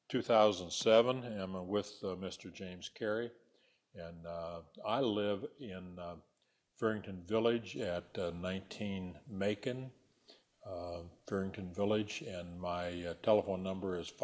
2007. I'm with Mr. James Carey, and I live in Farrington Village at 19 Macon, Farrington Village, and my telephone number is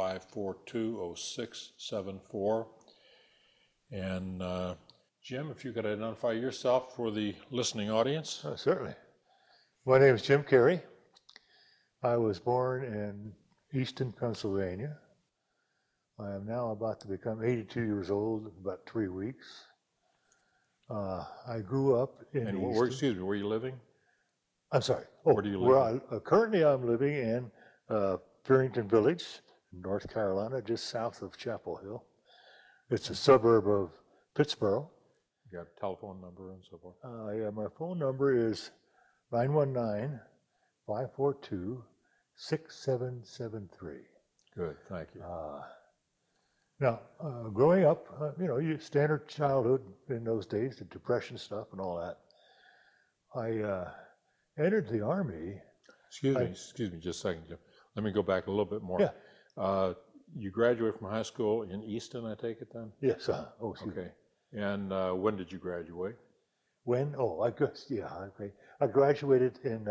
542-0674. And Jim, if you could identify yourself for the listening audience. Certainly. My name is Jim Carey. I was born in Easton, Pennsylvania. I am now about to become 82 years old in about 3 weeks. I grew up in And Easton. where, excuse me, where are you living? I'm sorry. Where do you live? Currently, I'm living in Farrington Village, North Carolina, just south of Chapel Hill. It's a suburb of Pittsburgh. You got a telephone number and so forth? Yeah, my phone number is 919-542-6773. Good, thank you. Now, growing up, you standard childhood in those days, the Depression stuff and all that. I entered the Army. Excuse me just a second, Jim. Let me go back a little bit more. Yeah. You graduated from high school in Easton, I take it then? Yes. Okay. And when did you graduate? When? Oh, I guess, yeah. Okay. I graduated in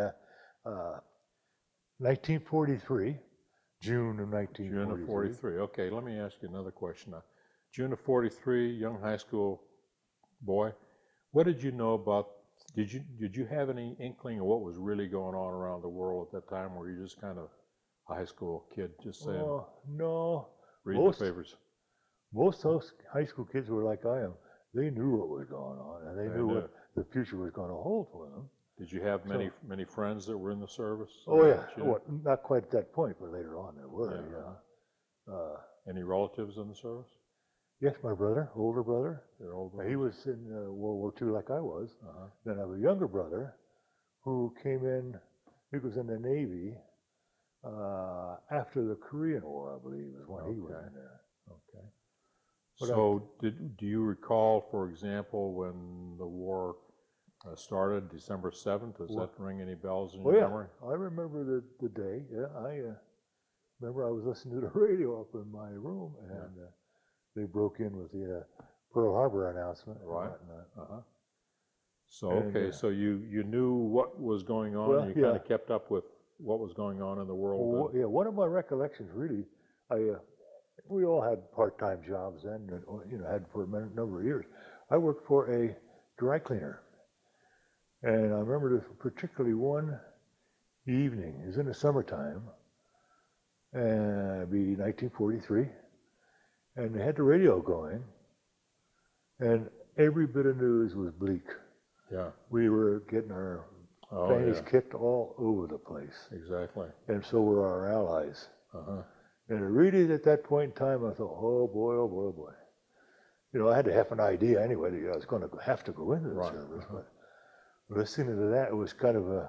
1943, June of 1943. June of 43. Okay, let me ask you another question now. June of 43, young high school boy. What did you know about, did you have any inkling of what was really going on around the world at that time, or were you just kind of a high school kid just saying, no. Reading the papers? Most of those high school kids were like I am. They knew what was going on, and they knew what the future was going to hold for them. Did you have many friends that were in the service? Oh, yeah. Well, not quite at that point, but later on there were, yeah. Any relatives in the service? Yes, my brother, older brother. Your older brother? He was in World War II like I was. Then I have a younger brother who came in, he was in the Navy after the Korean War, I believe, is when he was in there. Okay. So do you recall, for example, when the war started, December 7th? Does that ring any bells in your memory? I remember the day. Yeah, I remember I was listening to the radio up in my room, and they broke in with the Pearl Harbor announcement. Right. So, okay, so you knew what was going on, and you kind of kept up with what was going on in the world. Well, yeah, one of my recollections, really, we all had part-time jobs then, and, had for a number of years. I worked for a dry cleaner. And I remember this particularly one evening, it was in the summertime, and it'd be 1943, and they had the radio going, and every bit of news was bleak. Yeah. We were getting our fannies kicked all over the place. Exactly. And so were our allies. And really at that point in time, I thought, oh boy, oh boy, oh boy. I had to have an idea anyway that I was going to have to go into the service, but listening to that, it was kind of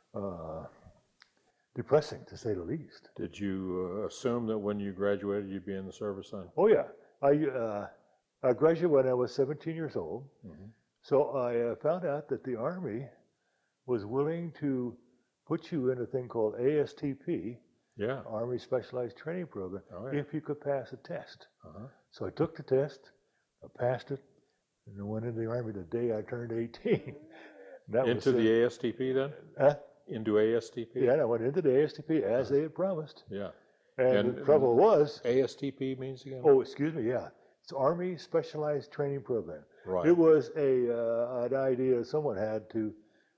depressing, to say the least. Did you assume that when you graduated, you'd be in the service then? Oh, yeah. I graduated when I was 17 years old. So I found out that the Army was willing to put you in a thing called ASTP, Army Specialized Training Program, if you could pass a test. So I took the test, I passed it, and I went into the Army the day I turned 18. Into the ASTP then? Into ASTP? Yeah, I went into the ASTP as they had promised. Yeah. And the trouble was... ASTP means again? Oh, excuse me, yeah. It's Army Specialized Training Program. Right. It was an idea someone had to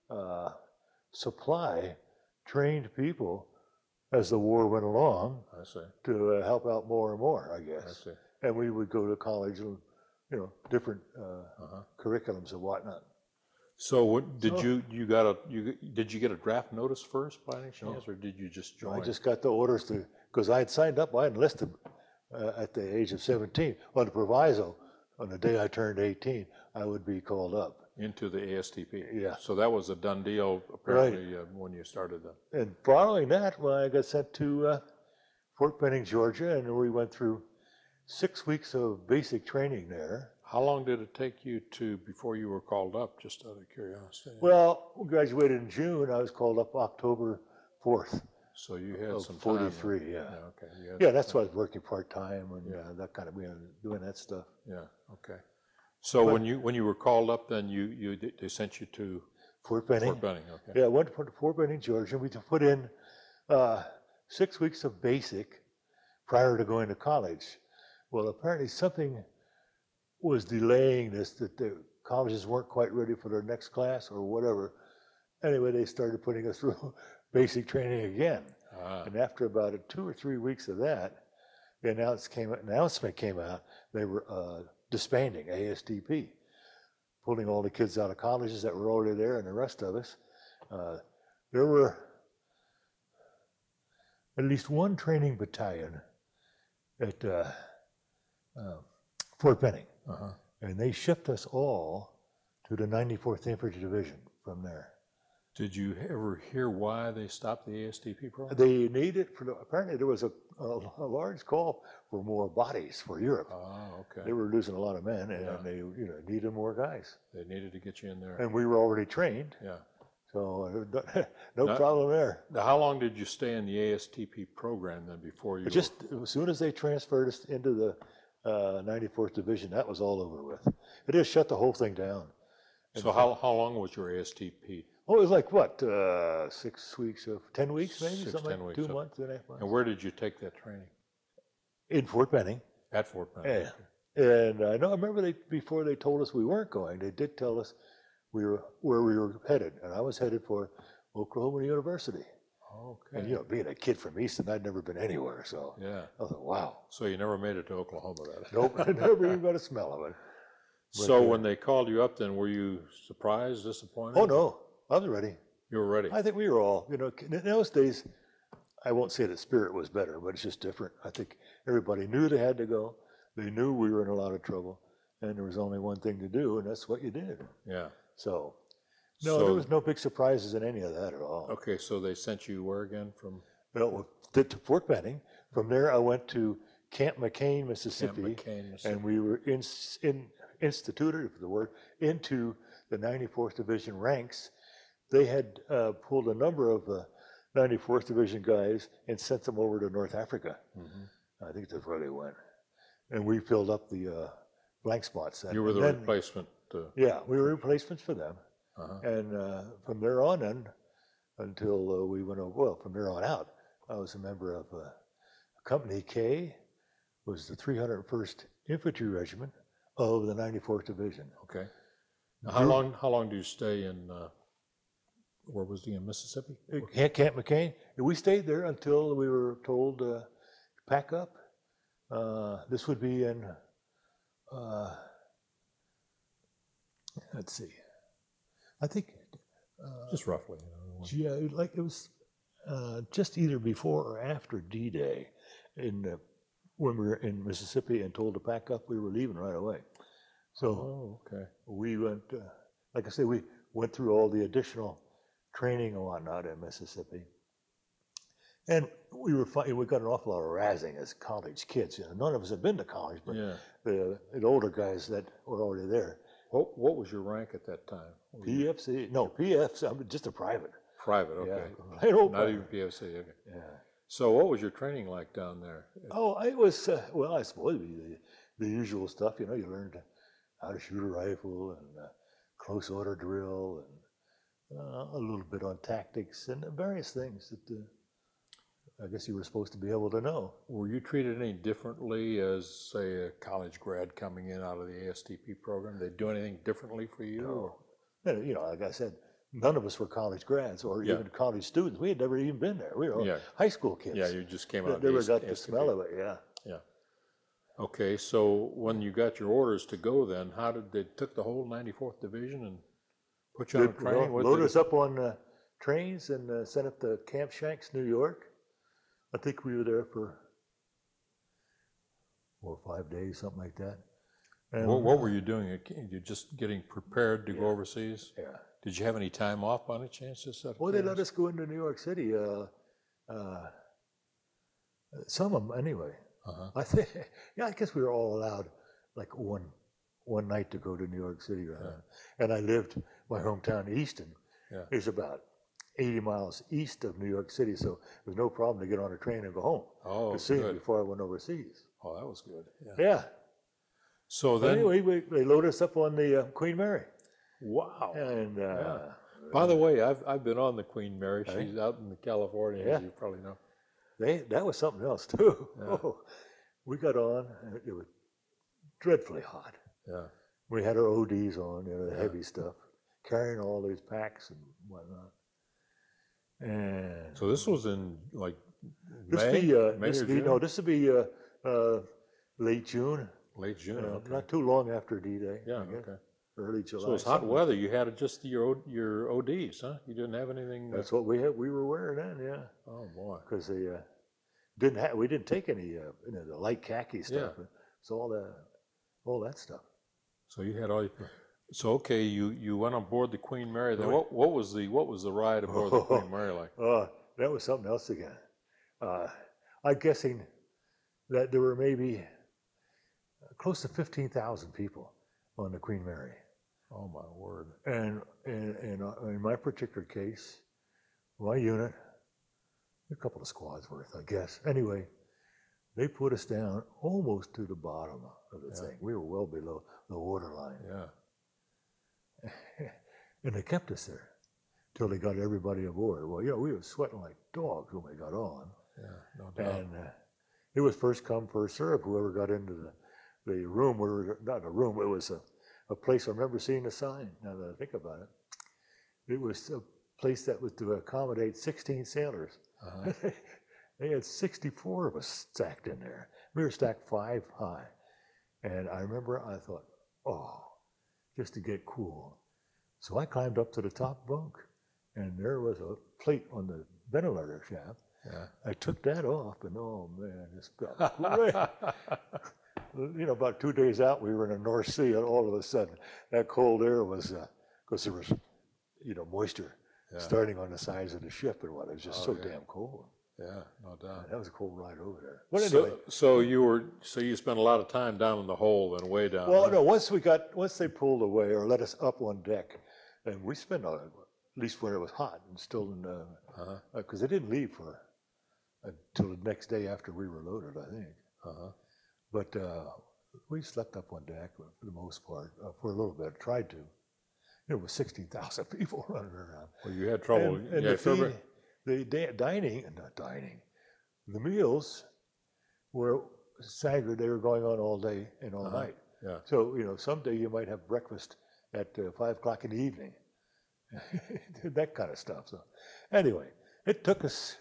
supply trained people as the war went along. I see. To help out more and more, I guess. I see. And we would go to college and, different curriculums and whatnot. So did you get a draft notice first by any chance, or did you just join? I just got the orders because I had signed up. I enlisted at the age of 17 on the proviso. On the day I turned 18, I would be called up into the ASTP. Yeah. So that was a done deal apparently when you started that. And following that, I got sent to Fort Benning, Georgia, and we went through 6 weeks of basic training there. How long did it take you before you were called up, just out of curiosity? Well, we graduated in June. I was called up October 4th. So you had of some time. 43, yeah. Okay. You had Yeah, some that's time. why I was working part-time and Yeah. that kind of, doing that stuff. Yeah. Okay. So But- when you were called up, then they sent you to Fort Benning. Fort Benning. Okay. Yeah, I went to Fort Benning, Georgia. We put in 6 weeks of basic prior to going to college. Well, apparently something was delaying this, that the colleges weren't quite ready for their next class or whatever. Anyway, they started putting us through basic training again. Ah. And after about 2 or 3 weeks of that, the announcement came out. They were disbanding ASTP, pulling all the kids out of colleges that were already there, and the rest of us. There were at least one training battalion at Fort Benning, Uh-huh. and they shipped us all to the 94th Infantry Division from there. Did you ever hear why they stopped the ASTP program? They needed apparently there was a large call for more bodies for Europe. Oh, okay. They were losing a lot of men, and Yeah. they needed more guys. They needed to get you in there. And we were already trained, Yeah. so no Now- problem there. Now, how long did you stay in the ASTP program then before you? But just as soon as they transferred us into the 94th Division, that was all over with. It just shut the whole thing down. So how long was your ASTP? Oh, it was like what, 6 weeks of 10 weeks maybe, 6, something 10 like weeks, 2 okay. months, 2.5 months. And where did you take that training? In Fort Benning. At Fort Benning. Yeah. And I remember before they told us we weren't going, they did tell us where we were headed, and I was headed for Oklahoma University. Okay. And being a kid from Easton, I'd never been anywhere, so Yeah. I thought, wow, So you never made it to Oklahoma then? nope, I never even got a smell of it. So when they called you up, then were you surprised, disappointed? Oh no, I was ready. You were ready. I think we were all, in those days, I won't say the spirit was better, but it's just different. I think everybody knew they had to go. They knew we were in a lot of trouble, and there was only one thing to do, and that's what you did. Yeah. So, no, there was no big surprises in any of that at all. Okay, so they sent you where again from? Well, to Fort Benning. From there, I went to Camp McCain, Mississippi, Camp McCain, Mississippi. and we were instituted, if the word, into the 94th Division ranks. They had pulled a number of 94th Division guys and sent them over to North Africa. Mhm. I think that's where they went. And we filled up the blank spots. You were the replacement. Yeah, we were replacements for them. Uh-huh. And from there on in, until we went over, well, from there on out, I was a member of Company K, was the 301st Infantry Regiment of the 94th Division. Okay. Now, how long do you stay in? Where was he in Mississippi? Camp McCain. We stayed there until we were told to pack up. This would be in, let's see, I think, Just roughly. yeah, like it was just either before or after D-Day, when we were in Mississippi and told to pack up. We were leaving right away. So Oh, okay. we went, like I say, we went through all the additional training and whatnot in Mississippi. And we got an awful lot of razzing as college kids. None of us had been to college, but Yeah. the older guys that were already there. What was your rank at that time? PFC, no, PFC, I'm just a private. Private. Okay. Yeah, plain old Not private. even PFC. Okay. Yeah. So what was your training like down there? Oh, it was, well, I suppose it'd be the usual stuff. You learned how to shoot a rifle and close order drill and a little bit on tactics and various things that I guess you were supposed to be able to know. Were you treated any differently as, say, a college grad coming in out of the ASTP program? Did they do anything differently for you? No. And, like I said, none of us were college grads or Yeah. even college students. We had never even been there. We were all high school kids. Yeah, you just came out of Never the got the ASTP. smell of it, yeah. Yeah. Okay, so when you got your orders to go then, how did they took the whole 94th Division and put you on a training? What Load did us up on trains and sent up to Camp Shanks, New York. I think we were there for 4 or 5 days, something like that. And, what were you doing? You're just getting prepared to go overseas? Yeah. Did you have any time off by any chance? Well, they let us go into New York City. Some of them, anyway. Uh-huh. I think, I guess we were all allowed like one night to go to New York City. And I lived, my hometown, Easton, Yeah. is about 80 miles east of New York City, so it was no problem to get on a train and go home Oh, to see him good. before I went overseas. Oh, that was good. Yeah. Yeah. So But then, anyway, they loaded us up on the Queen Mary. wow. And Yeah. By the way, I've been on the Queen Mary. Hey? She's out in California, Yeah. as you probably know. that was something else too. Yeah. Oh, we got on, and it was dreadfully hot. Yeah. We had our ODs on, the Yeah. heavy stuff, carrying all these packs and whatnot. And So this was in like this May, be May this or be June? no, this would be late June, Late June. Okay. not too long after D-Day. Yeah. I guess. Okay. Early July. So it's hot something. weather. You had just your ODs, huh? You didn't have anything. That's what we had. We were wearing then, yeah, Oh boy. because they didn't have. We didn't take any, the light khaki stuff. Yeah. It's all that stuff. So you had all. So okay, you went on board the Queen Mary. Then Oh. what was the ride aboard the Queen Mary like? That was something else again. I'm guessing that there were maybe close to 15,000 people on the Queen Mary. Oh my word. And in my particular case, my unit, a couple of squads worth, I guess. Anyway, they put us down almost to the bottom of the thing. We were well below the waterline. Yeah. And they kept us there till they got everybody aboard. Well, we were sweating like dogs when we got on. Yeah. No doubt. And it was first come, first served. Whoever got into the room, not a room, it was a place. I remember seeing a sign, now that I think about it. It was a place that was to accommodate 16 sailors. Uh-huh. They had 64 of us stacked in there. We were stacked 5 high. And I remember I thought, just to get cool. So I climbed up to the top bunk, and there was a plate on the ventilator shaft. Yeah. I took that off, and oh man, this felt great. About 2 days out, we were in the North Sea, and all of a sudden, that cold air was, because there was, moisture starting on the sides of the ship and what. It was just so damn cold. Yeah, no doubt. That was a cold ride over there. But anyway. So you spent a lot of time down in the hole and way down. Well, huh? no, once they pulled away or let us up on deck, and we spent at least when it was hot and still in, because they didn't leave until the next day after we were loaded, I think. But we slept up on deck for the most part, for a little bit, tried to. There was 16,000 people running around. Well, you had trouble. And the meals were staggered. They were going on all day and all night. Yeah. So, someday you might have breakfast at 5 o'clock in the evening. That kind of stuff. So anyway, it took us,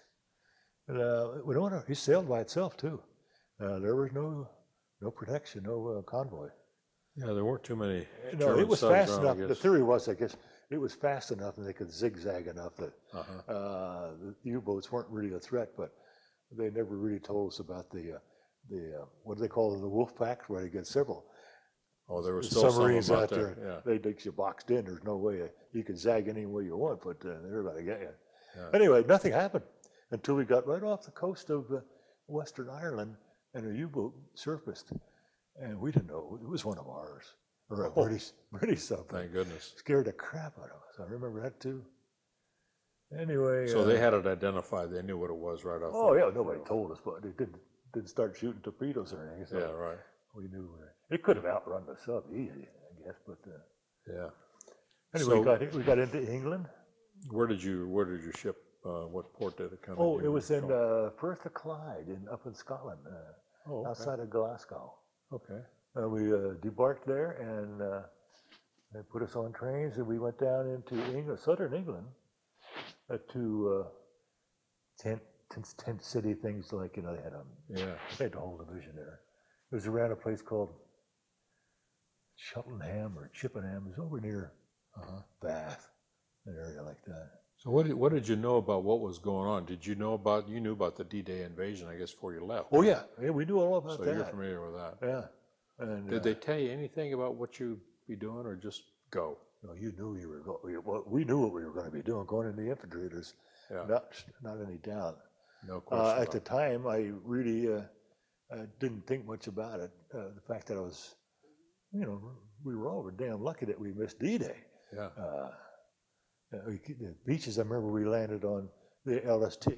it sailed by itself too. There was no protection, no convoy. Yeah, there weren't too many. No, German it was subs fast around, enough. I The guess. theory was, I guess, it was fast enough and they could zigzag enough that the U-boats weren't really a threat, but they never really told us about the what do they call it, the wolf pack, where they get several. Oh, there was still submarines some out about there. Yeah. They get you boxed in. There's no way you can zag any way you want, but they're about to get you. Yeah. Anyway, nothing happened until we got right off the coast of Western Ireland, and a U-boat surfaced, and we didn't know it was one of ours or a British something. Thank goodness. Scared the crap out of us. I remember that too. Anyway. So they had it identified. They knew what it was right off. Oh yeah, nobody told us, but they didn't start shooting torpedoes or anything. So Yeah, right. we knew it could have outrun the sub easy, I guess. But Yeah. anyway, we got into England. Where did you ship? What port did it come? Oh, in? it was in Firth of Clyde, up in Scotland, Oh, okay. outside of Glasgow. Okay. We debarked there, and they put us on trains, and we went down into England, southern England, to tent city things like they had the whole division there. It was around a place called Cheltenham or Chippenham. It was over near Bath, an area like that. So what did you know about what was going on? You knew about the D-Day invasion, I guess, before you left? Oh yeah, we knew all about So that. you're familiar with that. Yeah. And Did they tell you anything about what you'd be doing, or just go? No, you knew you were going. We knew what we were going to be doing, going in the infantry. There's not any doubt. No question. At the time, I really didn't think much about it. The fact that I was, we were all damn lucky that we missed D-Day. Yeah. the beaches. I remember we landed on the LST,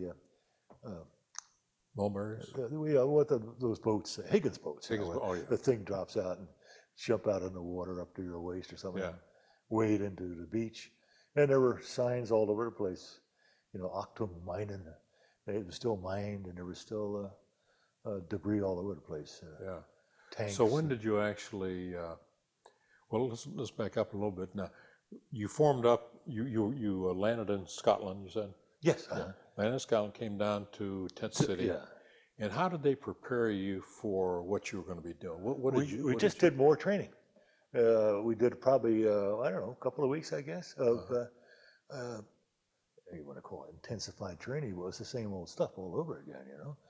Mulberries? those boats, Higgins boats. Higgins oh, yeah. The thing drops out and jump out in the water up to your waist or something. Yeah. Wade into the beach, and there were signs all over the place. Octum mining. It was still mined, and there was still debris all over the place. Yeah. Tanks. So when did you actually? Well, let's back up a little bit now. You formed up. You landed in Scotland. You said. Yes. Landed in Scotland, came down to Tent City. Yeah. And how did they prepare you for what you were going to be doing? What did you? We just did more training. We did probably I don't know, a couple of weeks, I guess, of you want to call it intensified training. Well, it's the same old stuff all over again.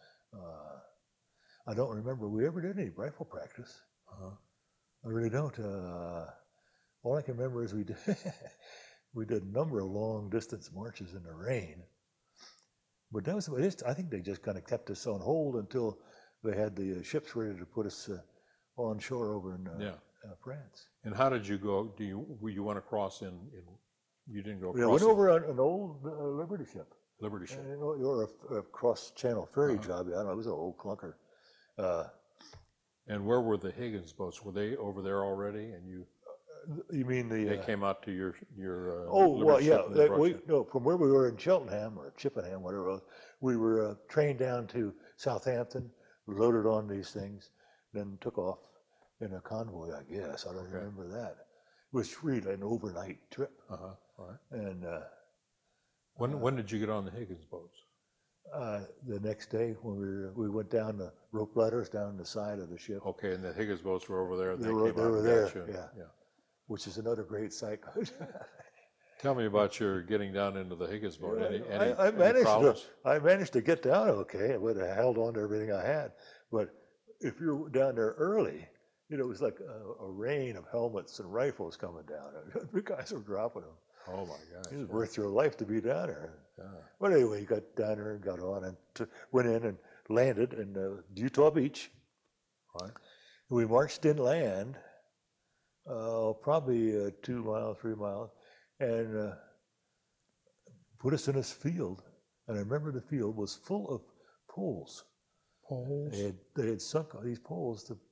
I don't remember we ever did any rifle practice. I really don't. All I can remember is we did a number of long distance marches in the rain. But that was about it. I think they just kind of kept us on hold until they had the ships ready to put us on shore over in France. And how did you go? You went across in you didn't go across? Yeah, went over an old Liberty ship. Liberty ship. Or a cross-channel ferry job. I don't know. It was an old clunker. And where were the Higgins boats? Were they over there already? And you mean they came out to your Liberty ship? No, from where we were in Cheltenham or Chippenham, whatever it was, we were trained down to Southampton, loaded on these things, then took off in a convoy, I guess. I don't remember that. It was really an overnight trip. All right. And when did you get on the Higgins boats? The next day when we went down the rope ladders down the side of the ship. Okay, and the Higgins boats were over there. They were there. Yeah. Which is another great sight. Tell me about your getting down into the Higgins boat. I managed to get down okay. I would have held on to everything I had. But if you're down there early, it was like a rain of helmets and rifles coming down. The guys were dropping them. Oh my gosh! It was worth your life to be down there. Yeah. But anyway, you got down there and got on and went in and landed in Utah Beach. Right. We marched inland, probably 2 miles, 3 miles, and put us in this field. And I remember the field was full of poles. Poles? They had sunk these poles to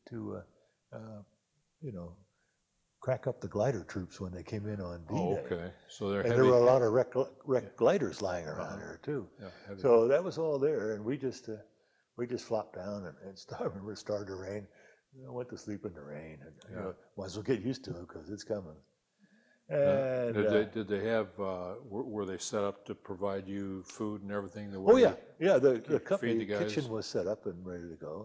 crack up the glider troops when they came in on D-Day. Oh, okay. So there were a lot of wrecked gliders lying around there too. Yeah, so that was all there, and we just flopped down and started to rain. Went to sleep in the rain. And, might as well get used to it because it's coming. And did they have? Were they set up to provide you food and everything? The company kitchen was set up and ready to go.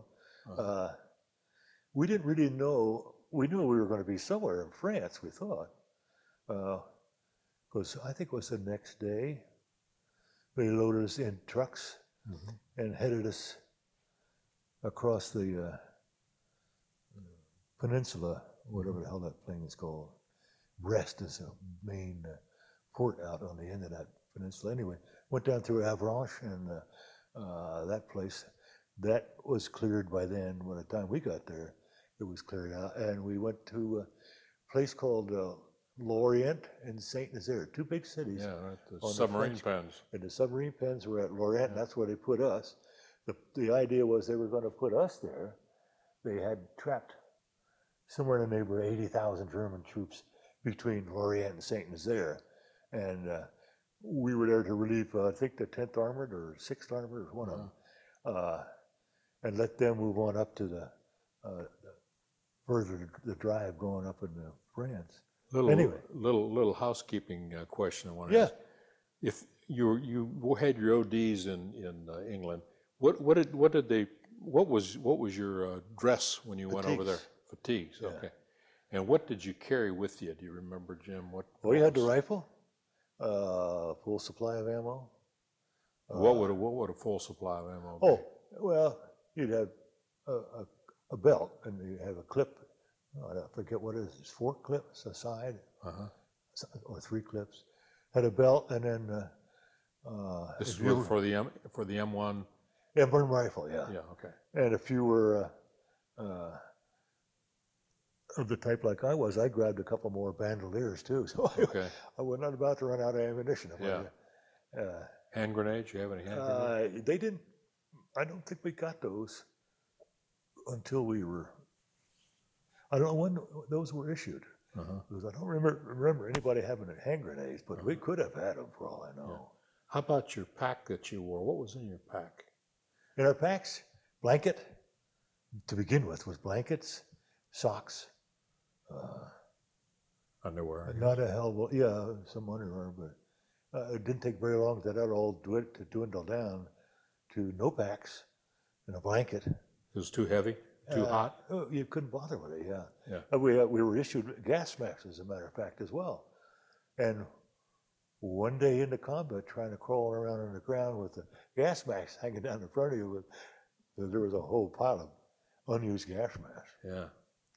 We didn't really know. We knew we were going to be somewhere in France, we thought. Because I think it was the next day, they loaded us in trucks and headed us across the peninsula, whatever the hell that thing is called. Brest is a main port out on the end of that peninsula. Anyway, went down through Avranches and that place. That was cleared by then. By the time we got there, it was cleared out, and we went to a place called Lorient and Saint Nazaire, two big cities. Yeah, right. The submarine pens. And the submarine pens were at Lorient, and that's where they put us. The idea was they were going to put us there. They had trapped somewhere in the neighborhood of 80,000 German troops between Lorient and Saint Nazaire, and we were there to relieve, I think, the 10th Armored or 6th Armored, one of them, and let them move on up to the further the drive going up into France. Little housekeeping question I wanted to ask. If you had your ODs in England, what was your dress when you went over there? Fatigues. Yeah. Okay. And what did you carry with you? Do you remember, Jim? We had the rifle, full supply of ammo. What would a full supply of ammo be? Oh, well, you'd have a belt, and you have a clip. I forget what it is. It's 4 clips aside, or 3 clips. Had a belt, and then this is for the M1. M1 rifle, yeah. Yeah, okay. And if you were of the type like I was, I grabbed a couple more bandoliers too. So Okay. I was not about to run out of ammunition. Yeah. Hand grenades? You have any hand grenades? They didn't, I don't think we got those until we were, I don't know when those were issued. Uh-huh. Because I don't remember anybody having hand grenades, but we could have had them for all I know. Yeah. How about your pack that you wore? What was in your pack? In our packs, blanket, to begin with, was blankets, socks, Underwear. not a hell of a, yeah, some underwear, but it didn't take very long for that all to dwindle down to no packs and a blanket. It was too heavy? Too hot? Oh, you couldn't bother with it, yeah. Yeah. We were issued gas masks, as a matter of fact, as well. And one day into combat, trying to crawl around on the ground with the gas mask hanging down in front of you, there was a whole pile of unused gas masks. Yeah.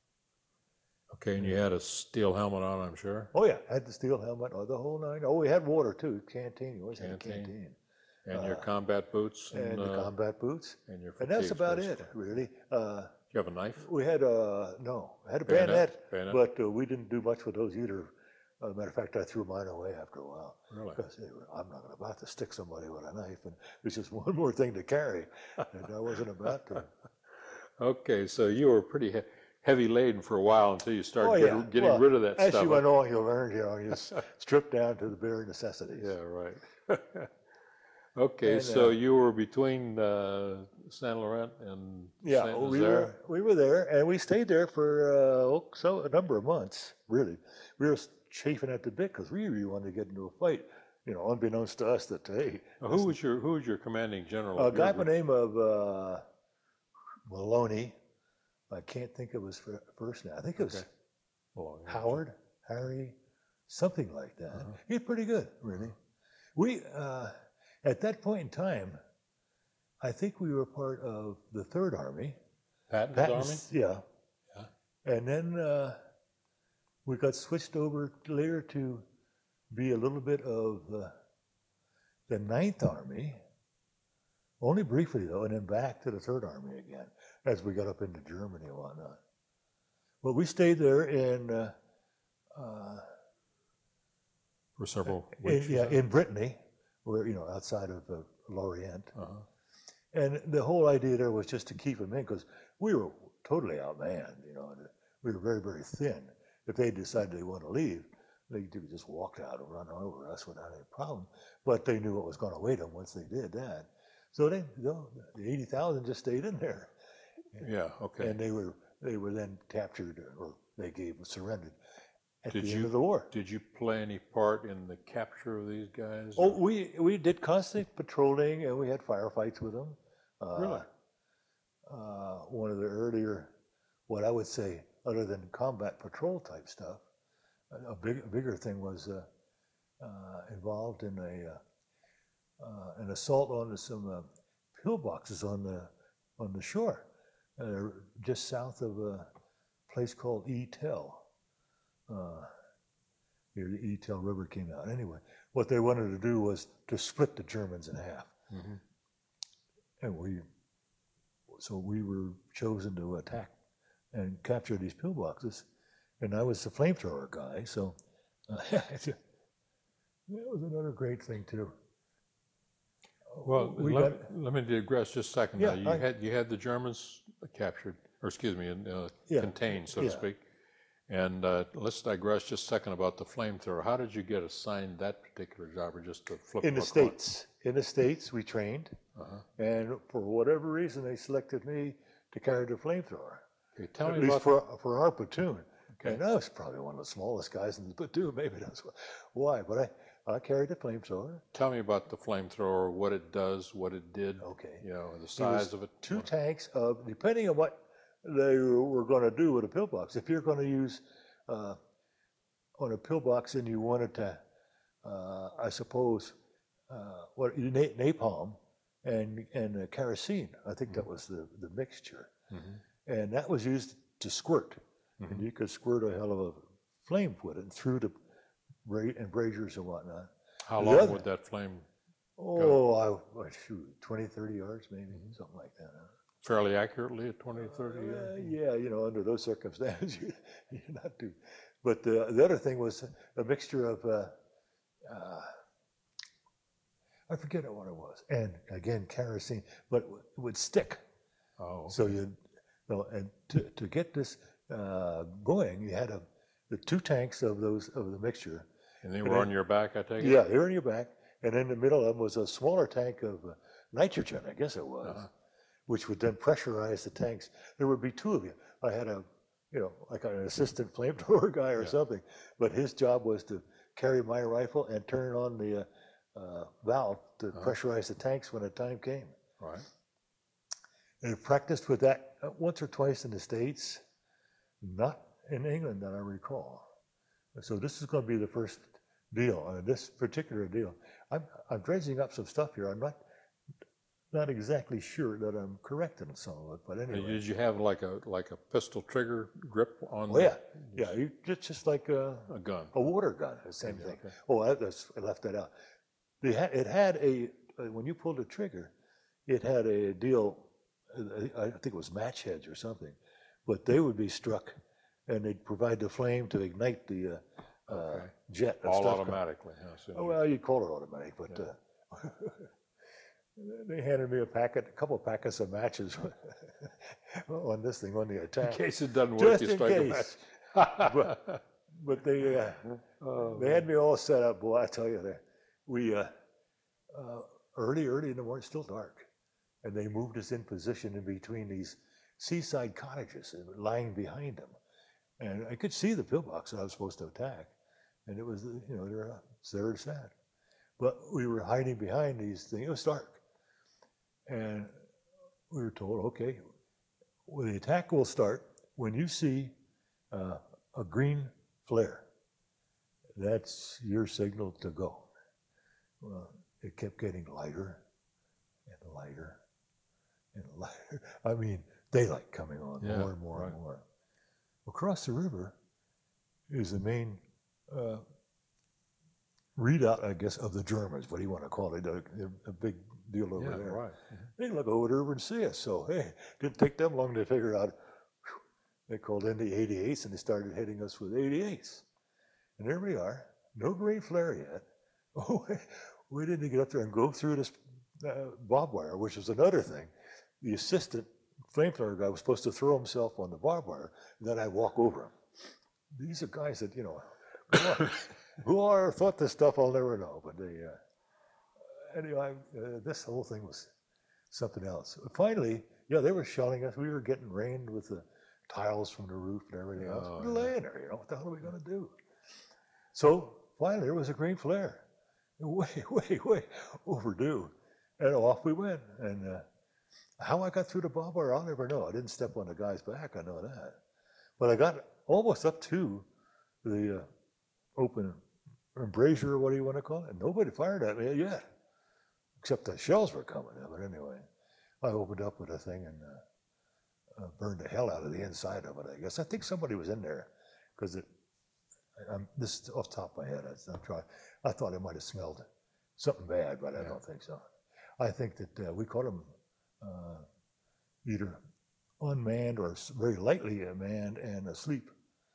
Okay, and you had a steel helmet on, I'm sure? Oh, yeah, had the steel helmet, the whole nine. Oh, we had water, too, canteen. You always had a canteen. And your combat boots? And the combat boots. And your And that's fatigues, about it, basically. really. Do you have a knife? We had no, I had a Bayonet? bayonet, but we didn't do much with those either. Matter of fact, I threw mine away after a while. Really? Because I'm not about to stick somebody with a knife, and it's just one more thing to carry, and I wasn't about to. Okay, so you were pretty heavy laden for a while until you started getting Well, rid of that as stuff. you went on, you learned, you just strip down to the bare necessities. Yeah, right. Okay, And, so you were between Saint Laurent and Yeah, Saint we Nazaire? were there, and we stayed there for so a number of months. Really, we were chafing at the bit because we really wanted to get into a fight. Unbeknownst to us that hey, Now, who was your commanding general? a of your guy by the group? name of Maloney. I can't think of his first name. I think it was Okay. Well, yeah. Howard, Harry, something like that. Uh-huh. He's pretty good, really. We at that point in time, I think we were part of the Third Army. Patton's army? Yeah. Yeah. And then we got switched over later to be a little bit of the Ninth Army, only briefly though, and then back to the Third Army again as we got up into Germany and whatnot. Well, we stayed there For several weeks? in Brittany, where outside of Lorient. Uh-huh. And the whole idea there was just to keep them in because we were totally outmanned. We were very, very thin. If they decided they want to leave, they could just walk out and run over us without any problem. But they knew what was going to await them once they did that. So the 80,000 just stayed in there. Yeah, okay. And they were then captured or they surrendered at Did the you- end of the war. Did you play any part in the capture of these guys? Oh, we did constant patrolling and we had firefights with them. Really? One of the earlier, what I would say, other than combat patrol type stuff, a bigger thing was involved in an assault on some pillboxes on the shore, just south of a place called Etel. Here the Etel River came out. Anyway, what they wanted to do was to split the Germans in half. Mm-hmm. And we were chosen to attack and capture these pillboxes, and I was the flamethrower guy. So that was another great thing too. Well, let me digress just a second. Yeah, Now, you had the Germans captured, or excuse me, contained, so to speak. And let's digress just a second about the flamethrower. How did you get assigned that particular job, or just to flip In the them a coin? States. In the States, we trained, Uh-huh. and for whatever reason, they selected me to carry the flamethrower. Okay, tell At me least about for our platoon. Okay. And I was probably one of the smallest guys in the platoon. Maybe that's why. But I carried the flamethrower. Tell me about the flamethrower, what it does, what it did. Okay. The size of it. Two tanks of, depending on what they were going to do with a pillbox. If you're going to use on a pillbox and you wanted to, I suppose, napalm and kerosene. I think that was the mixture. Mm-hmm. And that was used to squirt. Mm-hmm. And you could squirt a hell of a flame with it through the braziers and whatnot. How The long other- would that flame Oh, shoot, 20, 30 yards maybe, something like that. fairly accurately at 20 to 30 years? Yeah, you know, under those circumstances, you're not too. But the other thing was a mixture of, I forget what it was, and again, kerosene, but it would stick. Oh, So okay. you know, and to get this going, you had the two tanks of the mixture. And they And were on then- your back, I take it? Yeah, they were in your back, and in the middle of them was a smaller tank of nitrogen, I guess it was, which would then pressurize the tanks. There would be two of you. I had you know, like an assistant flamethrower guy or Yeah. something, but his job was to carry my rifle and turn on the valve to pressurize the tanks when the time came. Right. And I practiced with that once or twice in the States, not in England that I recall. So this is going to be the first deal, this particular deal. I'm dredging up some stuff here. I'm not exactly sure that I'm correct in some of it, but And anyway. did you have like a pistol trigger grip on? Oh yeah, it's just like a gun. a water gun, the same Yeah, thing. okay. Oh, I left that out. It had when you pulled the trigger, it had a deal. I think it was match heads or something, but they would be struck, and they'd provide the flame to ignite the Okay. jet. of All stuff automatically. Huh? So Oh, well, you'd call it automatic, but they handed me a couple of packets of matches on this thing, on the in attack. case it doesn't work, Just you in strike a case. match. But they Oh, had me all set up, boy. I tell you, we early in the morning, still dark, and they moved us in position in between these seaside cottages lying behind them, and I could see the pillbox that I was supposed to attack, and it was, you know, there it sat. But we were hiding behind these things. It was dark, and we were told, okay, well, the attack will start when you see a green flare. That's your signal to go. Well, it kept getting lighter and lighter and lighter. I mean, daylight coming on Yeah, more and more right. and more. Across the river is the main readout, I guess, of the Germans. What do you want to call it? A big deal over yeah, there. right. They look over and see us. So, hey, didn't take them long to figure out. They called in the 88s and they started hitting us with 88s. And there we are, no green flare yet. Oh, we didn't get up there and go through this barbed wire, which was another thing. The assistant flamethrower guy was supposed to throw himself on the barbed wire, and then I walk over him. These are guys that, you know, who are thought this stuff, I'll never know. But they, anyway, this whole thing was something else. Finally, yeah, they were shelling us. We were getting rained with the tiles from the roof and everything else. Oh, We're yeah. laying there, you know, what the hell are we going to do? So finally, there was a green flare. Way overdue. And off we went. And how I got through the barbed wire, I'll never know. I didn't step on the guy's back, I know that. But I got almost up to the open embrasure, or what do you want to call it? And nobody fired at me yet, except the shells were coming in. But anyway, I opened up with a thing and burned the hell out of the inside of it, I guess. I think somebody was in there, because this is off the top of my head. I thought I might have smelled something bad, but I don't think so. I think that we caught them either unmanned or very lightly manned and asleep.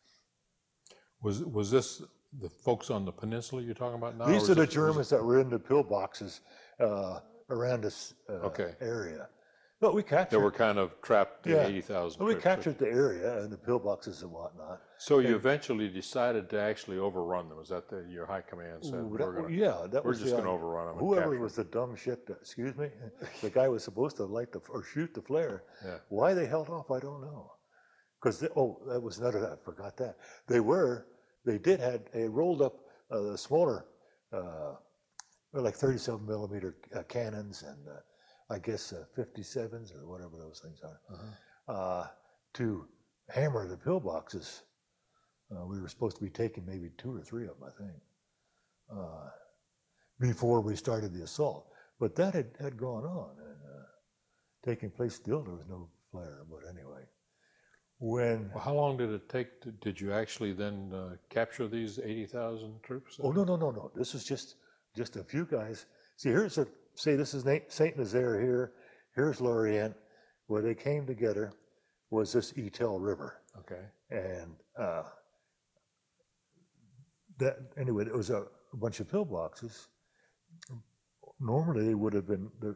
Was this the folks on the peninsula you're talking about now? These or are the was it- was Germans that were in the pillboxes around this Okay. area. But we They captured. were kind of trapped in Yeah. 80,000 We troops. captured the area and the pillboxes and whatnot. So you eventually decided to actually overrun them. Was that your high command said? Ooh, We're was just the going to idea. overrun them. Whoever was the dumb shit, excuse me, the guy was supposed to light or shoot the flare. Yeah. Why they held off, I don't know. Because, that was another, I forgot that. They did had a rolled up smaller, like 37 millimeter cannons and I guess 57s or whatever those things are, to hammer the pillboxes. We were supposed to be taking maybe 2 or 3 of them, I think, before we started the assault. But that had gone on and taking place still. There was no flare, but anyway. When Well, how long did it take? Did you actually then capture these 80,000 troops? Oh, no. This is just a few guys. See, say this is Saint Nazaire here. Here's Lorient. where they came together was this Etel River. Okay. And that, anyway, it was a bunch of pillboxes. Normally, they would have been the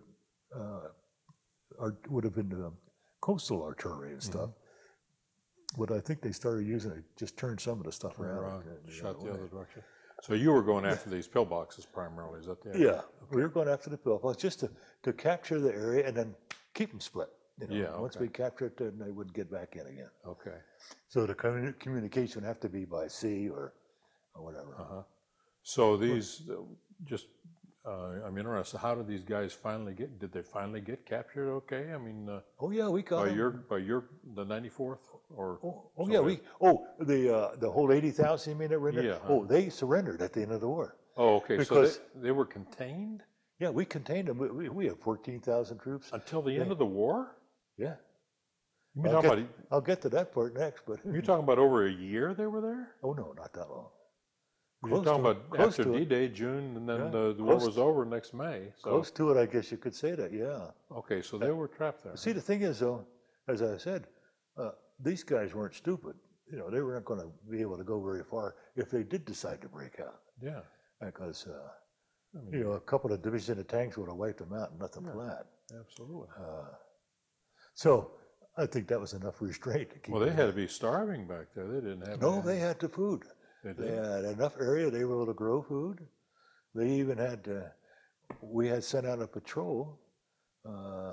coastal artillery and stuff. But I think they started using it, just turned some of the stuff around. Shot the other direction. So you were going after these pillboxes primarily, is that the idea? Yeah, we were going after the pillboxes just to capture the area and then keep them split. You know, Yeah, once okay. we captured it, then they would get back in again. Okay. So the communication would have to be by sea or whatever. So these, I'm interested, how did these guys did they finally get captured okay? I mean, Oh yeah, we got them. the 94th or? Oh yeah, the whole 80,000 you mean that were in there? Yeah. Oh, they surrendered at the end of the war. Oh, okay, Because- so they were contained Yeah, we contained them. We had 14,000 troops. until the end of the war? Yeah. You're I'll get to that part next, but talking about over a year they were there? oh no, not that long. You're talking about close after to it. D-Day, June, and then Yeah, the war close was over next May. So Close to it, I guess you could say that. Yeah. okay, so they were trapped there. See, the thing is, though, as I said, these guys weren't stupid. You know, they weren't going to be able to go very far if they did decide to break out, Yeah. because you know, a couple of divisions of tanks would have wiped them out and left them flat. Absolutely. So I think that was enough restraint to keep. Well, they them had there. to be starving back there. They didn't have. No, any- they had the food. They They did. had enough area. They were able to grow food. They even had. We had sent out a patrol, a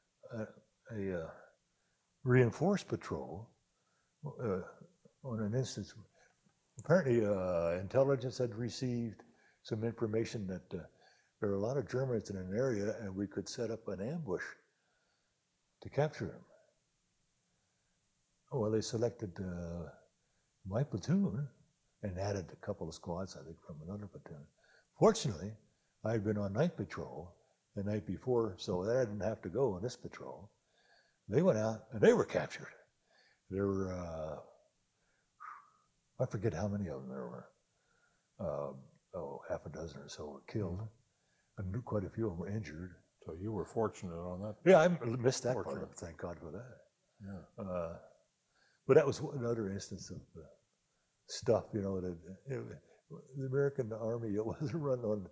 reinforced patrol, on an instance. Apparently, intelligence had received some information that there were a lot of Germans in an area, and we could set up an ambush to capture them. Well, they selected my platoon and added a couple of squads, I think, from another platoon. Fortunately, I had been on night patrol the night before, so I didn't have to go on this patrol. They went out and they were captured. There were, I forget how many of them there were. Half a dozen or so were killed. And quite a few of them were injured. So you were fortunate on that. Yeah, I missed that part Fortunate. of it, thank God for that. Yeah. But that was another instance of stuff, you know, that the American Army, it wasn't run on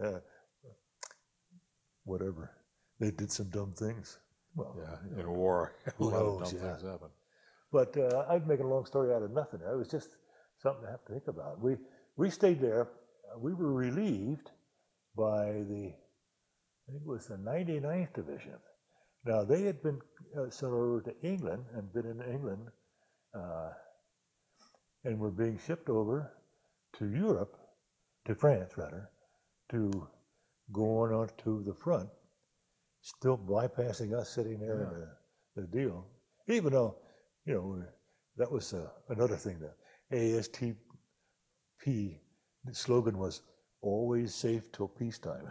whatever. They did some dumb things. Well, Yeah. In war, a Who lot of knows, dumb yeah. things happen. but I'd make a long story out of nothing. It was just something to have to think about. We stayed there. We were relieved by I think it was the 99th Division. Now, they had been sent over to England and been in England and were being shipped over to Europe, to France rather, to go on to the front, still bypassing us sitting there in the deal. Even though, you know, that was another thing. The ASTP the slogan was always safe till peacetime.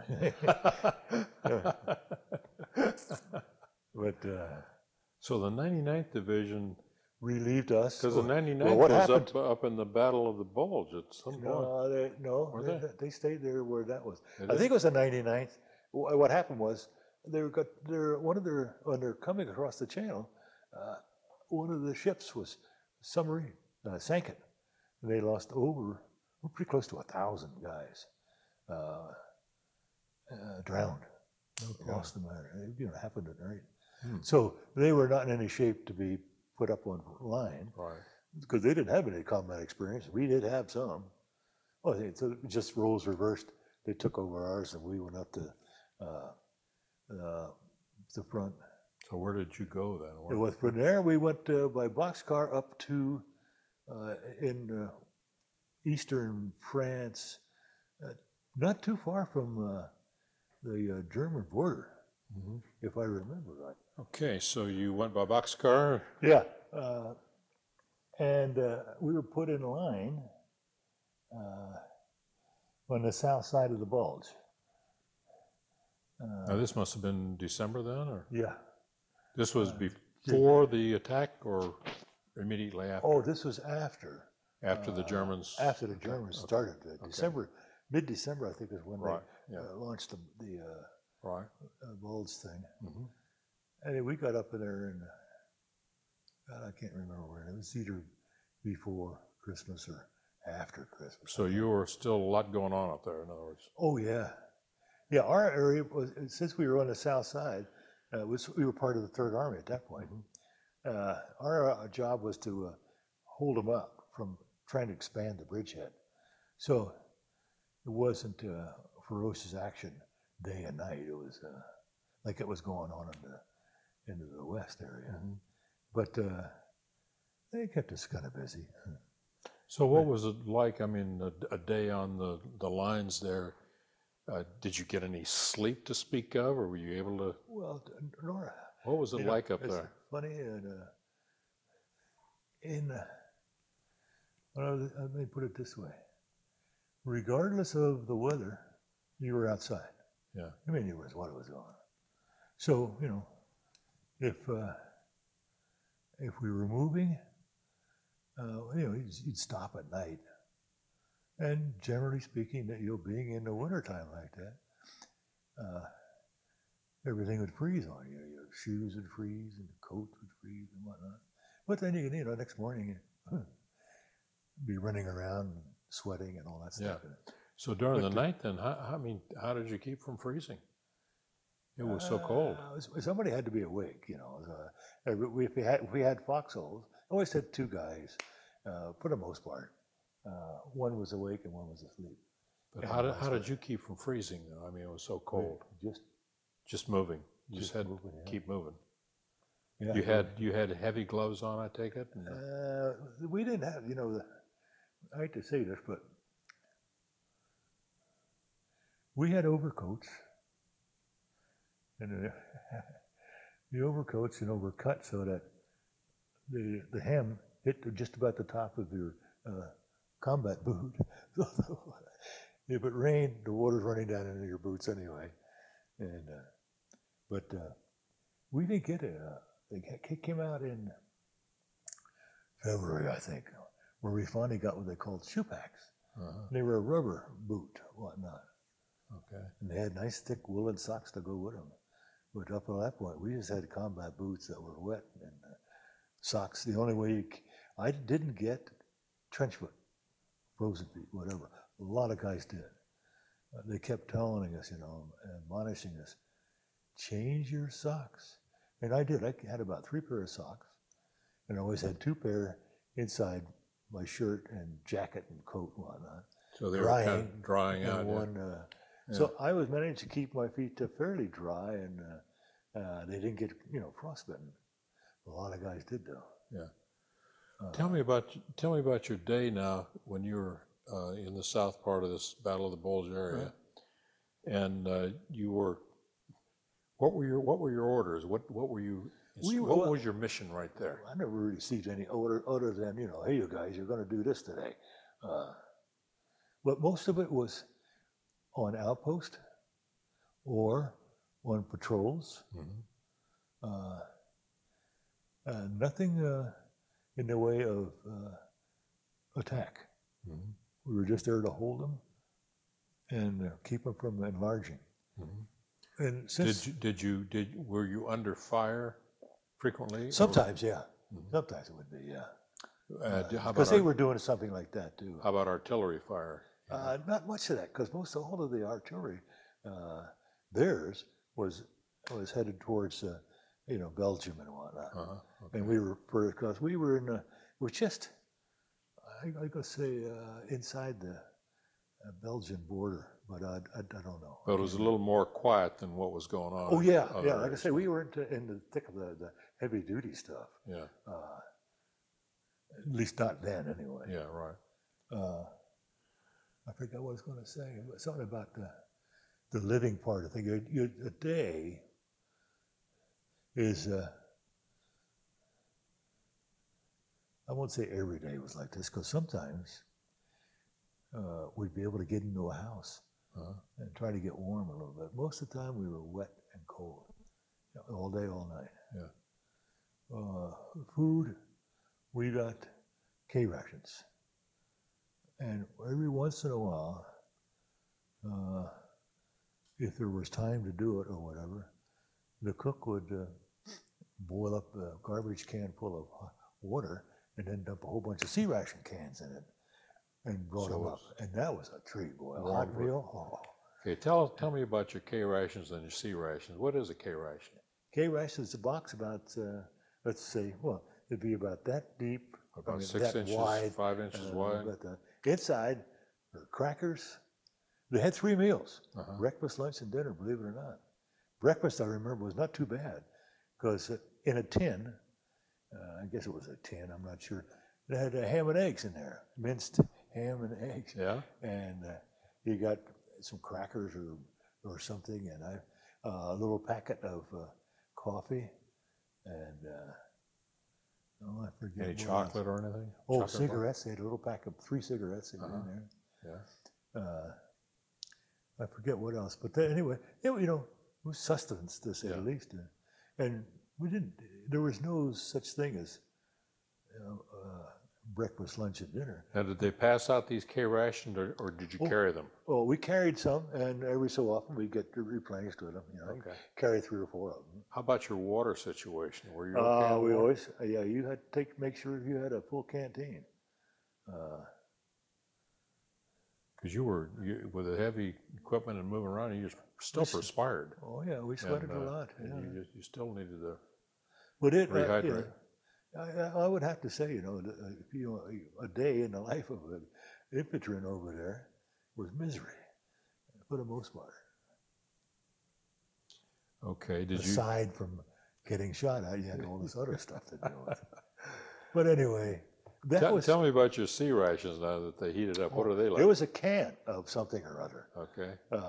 But So the 99th Division, relieved us. because the 99th Well, what was happened? up in the Battle of the Bulge at some point. No, they stayed there where that was. They I did? think it was the 99th. What happened was when they're coming across the channel, one of the ships was submarine, sank it. And they lost pretty close to 1,000 guys drowned. Lost them. You know, happened at night. So they were not in any shape to be put up on line. Right. Because they didn't have any combat experience. We did have some. Well, so just roles reversed. They took over ours, and we went up to the front. So where did you go then? It was from there we went by boxcar up to in eastern France, not too far from the German border, if I remember right. Okay, so you went by boxcar. Yeah, and we were put in line on the south side of the bulge. Now this must have been December then, or Yeah. this was before the attack, or immediately after? Oh, this was after. After the Germans. After the Germans started. December, mid-December, I think, is when Right, they yeah. launched the Right. bulge thing. And we got up in there and God, I can't remember when. It was either before Christmas or after Christmas. So you were still a lot going on up there, in other words. Oh yeah, yeah. Our area was, since we were on the south side, we were part of the Third Army at that point. Our job was to hold them up from trying to expand the bridgehead. So it wasn't ferocious action day and night. It was like it was going on into the west area. But they kept us kind of busy. So what was it like? I mean, a day on the lines there. Did you get any sleep to speak of, or were you able to? Well, Nora, What was it like up it's there? funny, and let me put it this way: regardless of the weather, you were outside. Yeah. I mean, it was what it was on. So if we were moving, you'd stop at night. And generally speaking, being in the wintertime like that, everything would freeze on you. Your shoes would freeze and the coats would freeze and whatnot. But then next morning, you'd be running around and sweating and all that stuff. Yeah. So during the night then, how did you keep from freezing? It was so cold. Somebody had to be awake, If we had foxholes, I always had two guys, for the most part. One was awake and one was asleep. But how did you keep from freezing though? I mean, it was so cold. Just moving. You just had to keep moving. Yeah. You had heavy gloves on, I take it? We didn't have, I hate to say this, but we had overcoats. And the overcoats, were cut so that the hem hit just about the top of your combat boot. If it rained, the water's running down into your boots anyway. And but we didn't get it. It came out in February, I think, where we finally got what they called shoe packs. They were a rubber boot, whatnot. Okay. And they had nice thick woolen socks to go with them. But up until that point, we just had combat boots that were wet and socks. The only way I didn't get trench foot, frozen feet, whatever. A lot of guys did. They kept telling us, admonishing us, change your socks. And I did. I had about 3 pairs of socks, and I always had 2 pair inside my shirt and jacket and coat and whatnot. So they were kind of drying out. So I was managed to keep my feet fairly dry, and they didn't get frostbitten. A lot of guys did though. Yeah. Tell me about your day now when you were in the south part of this Battle of the Bulge area, and you were. What were your orders? What were you? What was your mission right there? I never received any order other than hey, you guys, you're going to do this today. But most of it was on outpost or on patrols. Nothing in the way of attack. We were just there to hold them and keep them from enlarging. And since were you under fire frequently? Sometimes, yeah. Sometimes it would be, yeah. Because they were doing something like that too. How about artillery fire? Not much of that, because all of the artillery, theirs was headed towards Belgium and whatnot. Okay. And we were because we were we're just I could say inside the Belgian border, but I don't know. But it was a little more quiet than what was going on. Oh yeah, yeah. Like I say, we were in the thick of the heavy duty stuff. Yeah. At least not then, anyway. Yeah, right. I forgot what I was going to say. Something about the living part of things. A day is, I won't say every day was like this, because sometimes we'd be able to get into a house and try to get warm a little bit. Most of the time we were wet and cold, all day, all night. Yeah. Food, we got K rations. And every once in a while, if there was time to do it or whatever, the cook would boil up a garbage can full of water, and then dump a whole bunch of sea ration cans in it, and brought them up. And that was a treat, boy. A hot meal. Oh. Okay, tell me about your K rations and your C rations. What is a K ration? K ration is a box about, let's say, well, it'd be about that deep, About 6 that inches, wide, 5 inches wide. But inside are crackers. They had 3 meals: breakfast, lunch, and dinner. Believe it or not, breakfast I remember was not too bad, because in a tin, I guess it was a tin, I'm not sure, it had ham and eggs in there, minced ham and eggs. Yeah. And you got some crackers or something, and a little packet of coffee, and I forget. Any chocolate or anything? Oh, Chocolate cigarettes. They had a little pack of 3 cigarettes in there. Yeah. I forget what else, but anyway, it was sustenance, to say the least. And we didn't. There was no such thing as breakfast, lunch, and dinner. Now, did they pass out these K rations, or did you carry them? Well, we carried some, and every so often we get replenished with them. Carry 3 or 4 of them. How about your water situation? Were you okay on We water? always, you had to make sure you had a full canteen. Because you with the heavy equipment and moving around, you just still perspired. Oh yeah, we sweated a lot. And you still needed to But rehydrate. I would have to say, a day in the life of an infantryman over there was misery, for the most part. Okay, Aside from getting shot at, you had all this other stuff to deal with. But anyway, tell me about your C rations now that they heated up. What are they like? There was a can of something or other. Okay.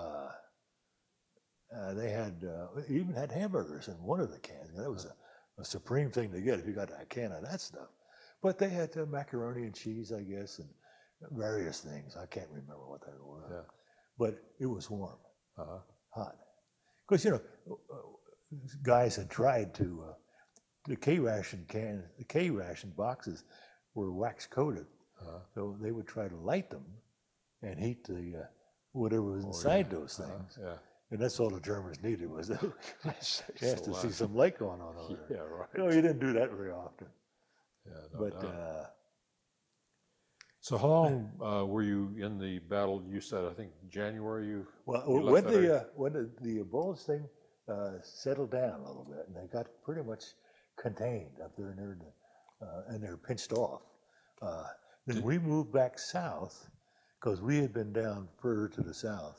They even had hamburgers in one of the cans. That was a supreme thing to get if you got a can of that stuff. But they had macaroni and cheese, I guess, and various things. I can't remember what they were. Yeah. But it was warm, hot. Because, guys had tried to, the K ration boxes were wax coated. So they would try to light them and heat the whatever was inside those things. Yeah. And that's all the Germans needed was to see some light going on over there. Yeah, right. You didn't do that very often. Yeah, no But doubt. So how long were you in the battle? You said, I think, January you when the Bulge thing settled down a little bit, and they got pretty much contained up there, and they're pinched off. Then we moved back south, because we had been down further to the south.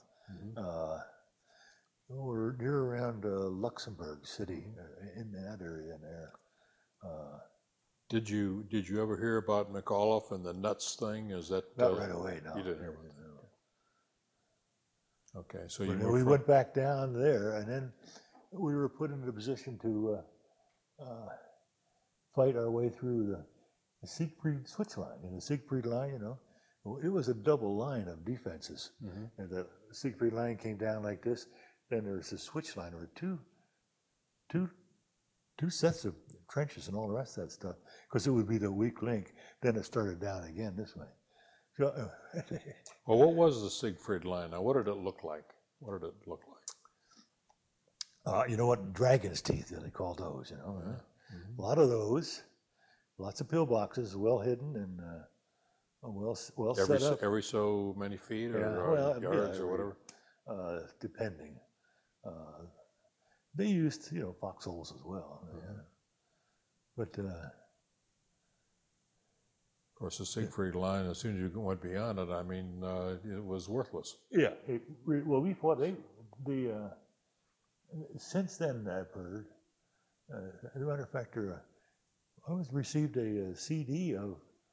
We're near around Luxembourg City, in that area in there. Did you ever hear about McAuliffe and the nuts thing? Is that Not right away? No, you didn't hear about that. Okay, so we went back down there, and then we were put in a position to fight our way through the Siegfried switch line. And the Siegfried line, it was a double line of defenses. And the Siegfried line came down like this. Then there's a switch line, or two sets of trenches and all the rest of that stuff, because it would be the weak link. Then it started down again this way. So, well, what was the Siegfried line? Now, what did it look like? You know what? Dragon's teeth, they call those. A lot of those, lots of pillboxes, well hidden and well set up. Every so many feet or yards or whatever? Depending. They used, foxholes as well. But of course, the Siegfried line, as soon as you went beyond it, it was worthless. Yeah. We fought. Since then, I've heard. As a matter of fact, I received a CD of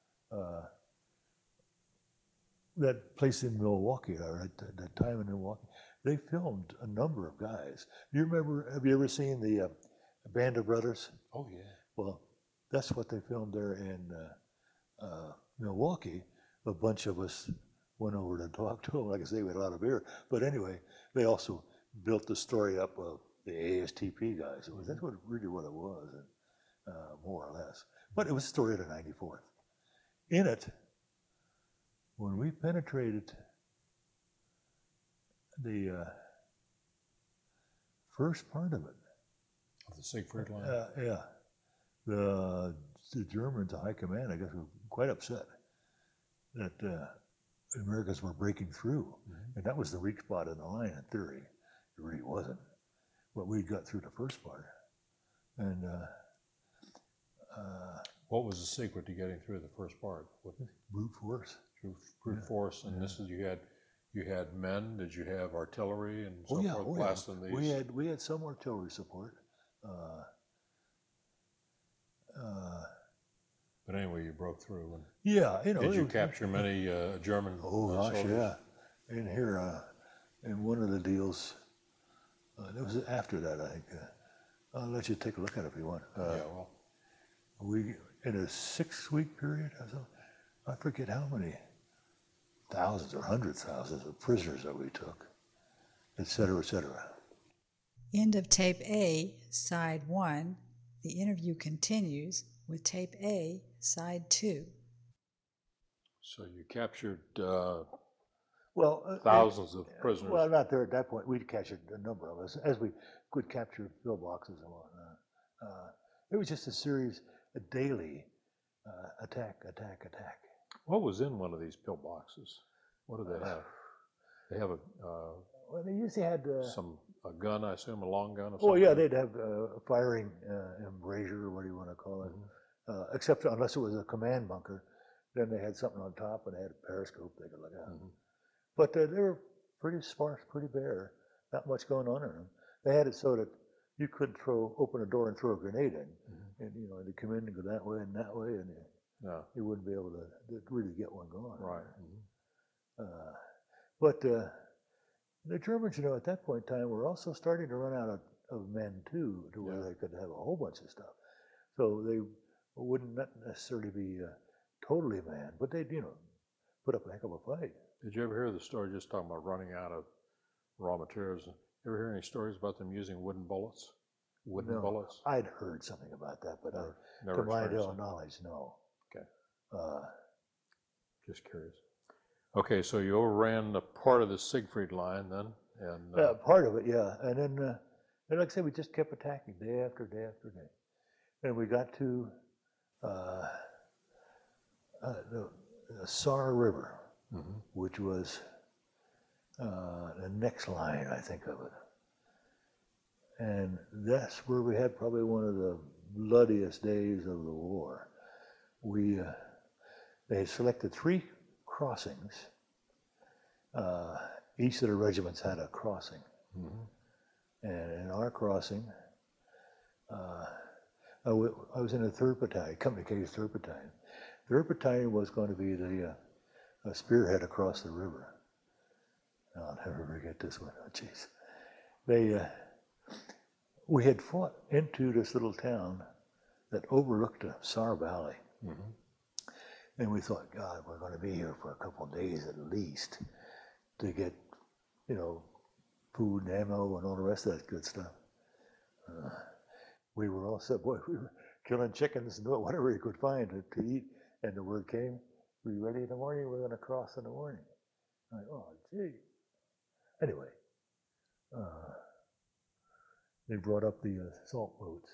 that place in Milwaukee, or at that time in Milwaukee. They filmed a number of guys. Have you ever seen the Band of Brothers? Oh, yeah. Well, that's what they filmed there in Milwaukee. A bunch of us went over to talk to them. Like I say, we had a lot of beer. But anyway, they also built the story up of the ASTP guys. That's really what it was, more or less. But it was a story of the 94th. In it, when we penetrated the first part of it, Of the Siegfried Line? Yeah. The Germans, the high command, I guess, were quite upset that the Americans were breaking through. And that was the weak spot in the line in theory. It really wasn't. But we got through the first part. And What was the secret to getting through the first part? What, brute force. brute force, and this is you had men. Did you have artillery and so forth blasting these? We had some artillery support. But anyway, you broke through. And Yeah, did you capture many German gosh, soldiers? yeah. And here, in one of the deals, it was after that, I think. I'll let you take a look at it if you want. Yeah, well, We, in a 6-week period or so, I forget how many thousands or hundreds of thousands of prisoners that we took, et cetera, et cetera. End of tape A, side 1. The interview continues with tape A, side 2. so you captured Well, thousands of prisoners. Well, not there at that point. We'd captured a number of us as we could capture pillboxes and whatnot. It was just a series, a daily attack. What was in one of these pillboxes? What do they have? They have Well, they usually had a gun, I assume, a long gun. Or oh something? yeah, they'd have a firing embrasure, or what do you want to call it? Except unless it was a command bunker, then they had something on top and they had a periscope they could look at. But they were pretty sparse, pretty bare. Not much going on in them. They had it so that you could open a door and throw a grenade in, and they come in and go that way and that way, and you wouldn't be able to really get one going. Right. But the Germans, at that point in time, were also starting to run out of men too, to where they could have a whole bunch of stuff. So they wouldn't not necessarily be totally manned, but they'd put up a heck of a fight. Did you ever hear the story, just talking about running out of raw materials? You ever hear any stories about them using wooden bullets? Wooden bullets? I'd heard something about that, but never to my experienced it. knowledge, no. Okay. Just curious. Okay, so you overran the part of the Siegfried Line then, and part of it, yeah. And then, like I said, we just kept attacking day after day after day. And we got to the Saar River, which was the next line, I think, of it. And that's where we had probably one of the bloodiest days of the war. They selected 3 crossings. Each of the regiments had a crossing. And in our crossing, I was in the 3rd Battalion, Company K's 3rd Battalion. 3rd Battalion was going to be the spearhead across the river. I'll never forget this one. Oh, jeez. We had fought into this little town that overlooked the Saar Valley. And we thought, God, we're going to be here for a couple of days at least to get, food and ammo and all the rest of that good stuff. We were all set, boy, we were killing chickens and whatever we could find to eat. And the word came, "We ready in the morning? We're going to cross in the morning." I'm like, oh, gee. Anyway, they brought up the salt boats.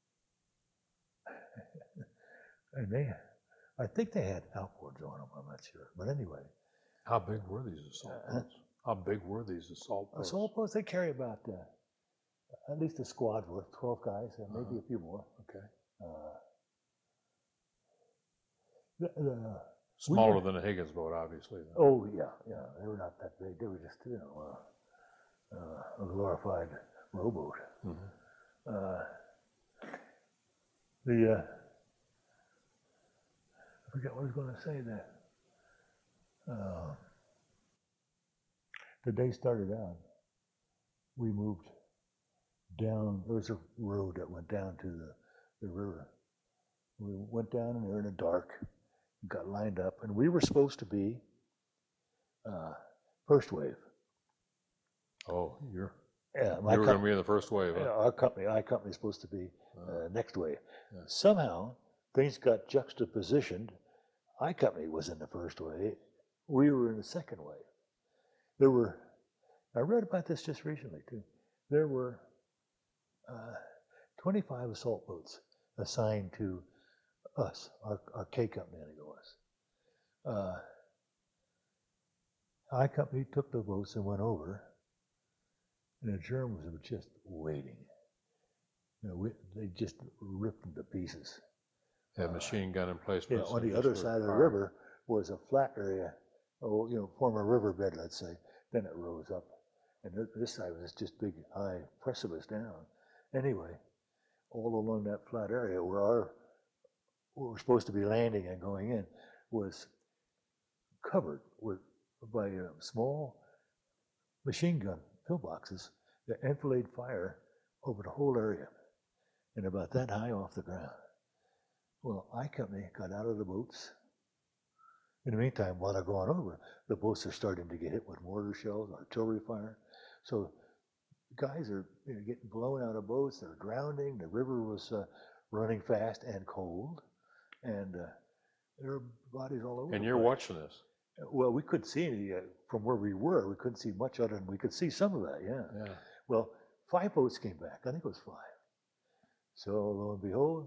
And I think they had outboards on them, I'm not sure. But anyway. how big were these assault boats? How big were these assault boats? Assault boats, they carry about at least a squad worth, 12 guys, and maybe a few more. Okay. Smaller than a Higgins boat, obviously. Oh, yeah. They were not that big. They were just, a glorified rowboat. I forget what I was going to say there. The day started out, we moved down. There was a road that went down to the river. We went down and they were in the dark, got lined up, and we were supposed to be first wave. Oh, you Yeah, were going to be in the first wave. Huh? Our company is supposed to be next wave. Yeah. Somehow things got juxtapositioned. I company was in the first wave. We were in the second wave. I read about this just recently too. There were 25 assault boats assigned to us, our K Company, I think it was. I Company took the boats and went over, and the Germans were just waiting. They just ripped them to pieces. Had machine gun emplacements. Yeah, on the other side of the river was a flat area, former riverbed, let's say. Then it rose up, and this side was just big, high precipice down. Anyway, all along that flat area where we're supposed to be landing and going in was covered by small machine gun pillboxes that enfilade fire over the whole area and about that high off the ground. Well, I Company got out of the boats. In the meantime, while they're going over, the boats are starting to get hit with mortar shells, artillery fire. So guys are getting blown out of boats. They're drowning. The river was running fast and cold, and there were bodies all over. And you're watching this? Well, we couldn't see any from where we were. We couldn't see much other than we could see some of that. Yeah. Well, 5 boats came back. I think it was 5. So lo and behold,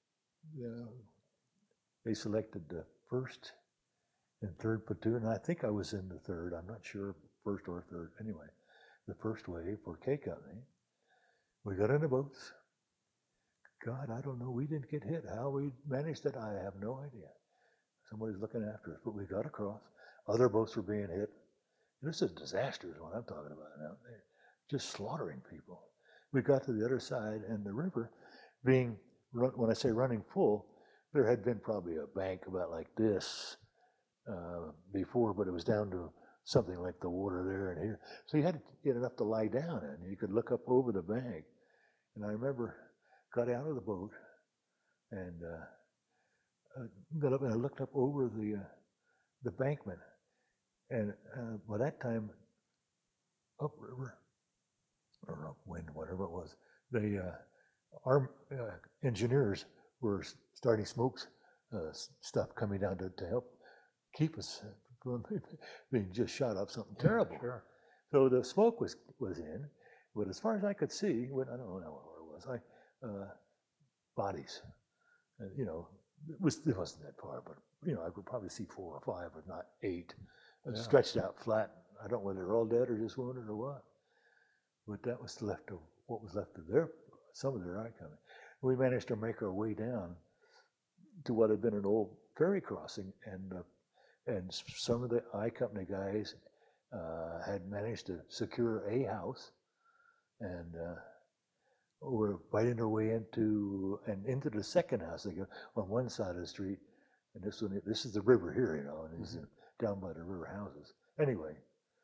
they selected the 1st and 3rd platoon. I think I was in the 3rd. I'm not sure 1st or 3rd. Anyway, the 1st wave for K Company. We got in the boats. God, I don't know. We didn't get hit. How we managed it, I have no idea. Somebody's looking after us, but we got across. Other boats were being hit. This is disasters what I'm talking about now. They're just slaughtering people. We got to the other side, and the river being, when I say running full, there had been probably a bank about like this before, but it was down to something like the water there and here. So you had to get enough to lie down in. You could look up over the bank. And I remember got out of the boat and got up and I looked up over the bankment. And by that time, upriver, or upwind, whatever it was, our engineers were starting smokes stuff coming down to help keep us from being just shot up something terrible. Sure. So the smoke was in, but as far as I could see, I don't know where it was, bodies. It wasn't that far, but I could probably see 4 or 5, but not 8, stretched out flat. I don't know whether they're all dead or just wounded or what. But that was left of what was left of some of their I Company. We managed to make our way down to what had been an old ferry crossing, and some of the I Company guys had managed to secure a house, and were fighting their way into the second house. They go on one side of the street, and this is the river here, and it's down by the river houses. Anyway,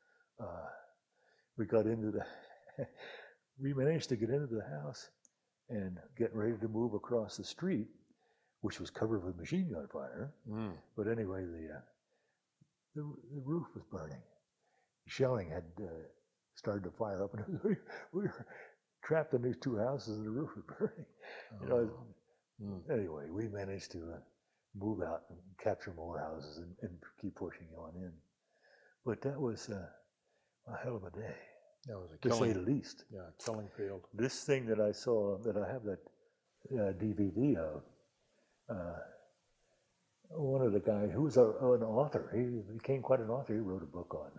we managed to get into the house and get ready to move across the street, which was covered with machine gun fire. But anyway, the roof was burning. Shelling had started to fire up, and we were trapped in these 2 houses, and the roof was burning. Anyway, we managed to move out and capture more houses and keep pushing on in. But that was a hell of a day. That was a to killing, say the least. Yeah, killing field. This thing that I saw, that I have that DVD of, one of the guys who was an author, he became quite an author. He wrote a book on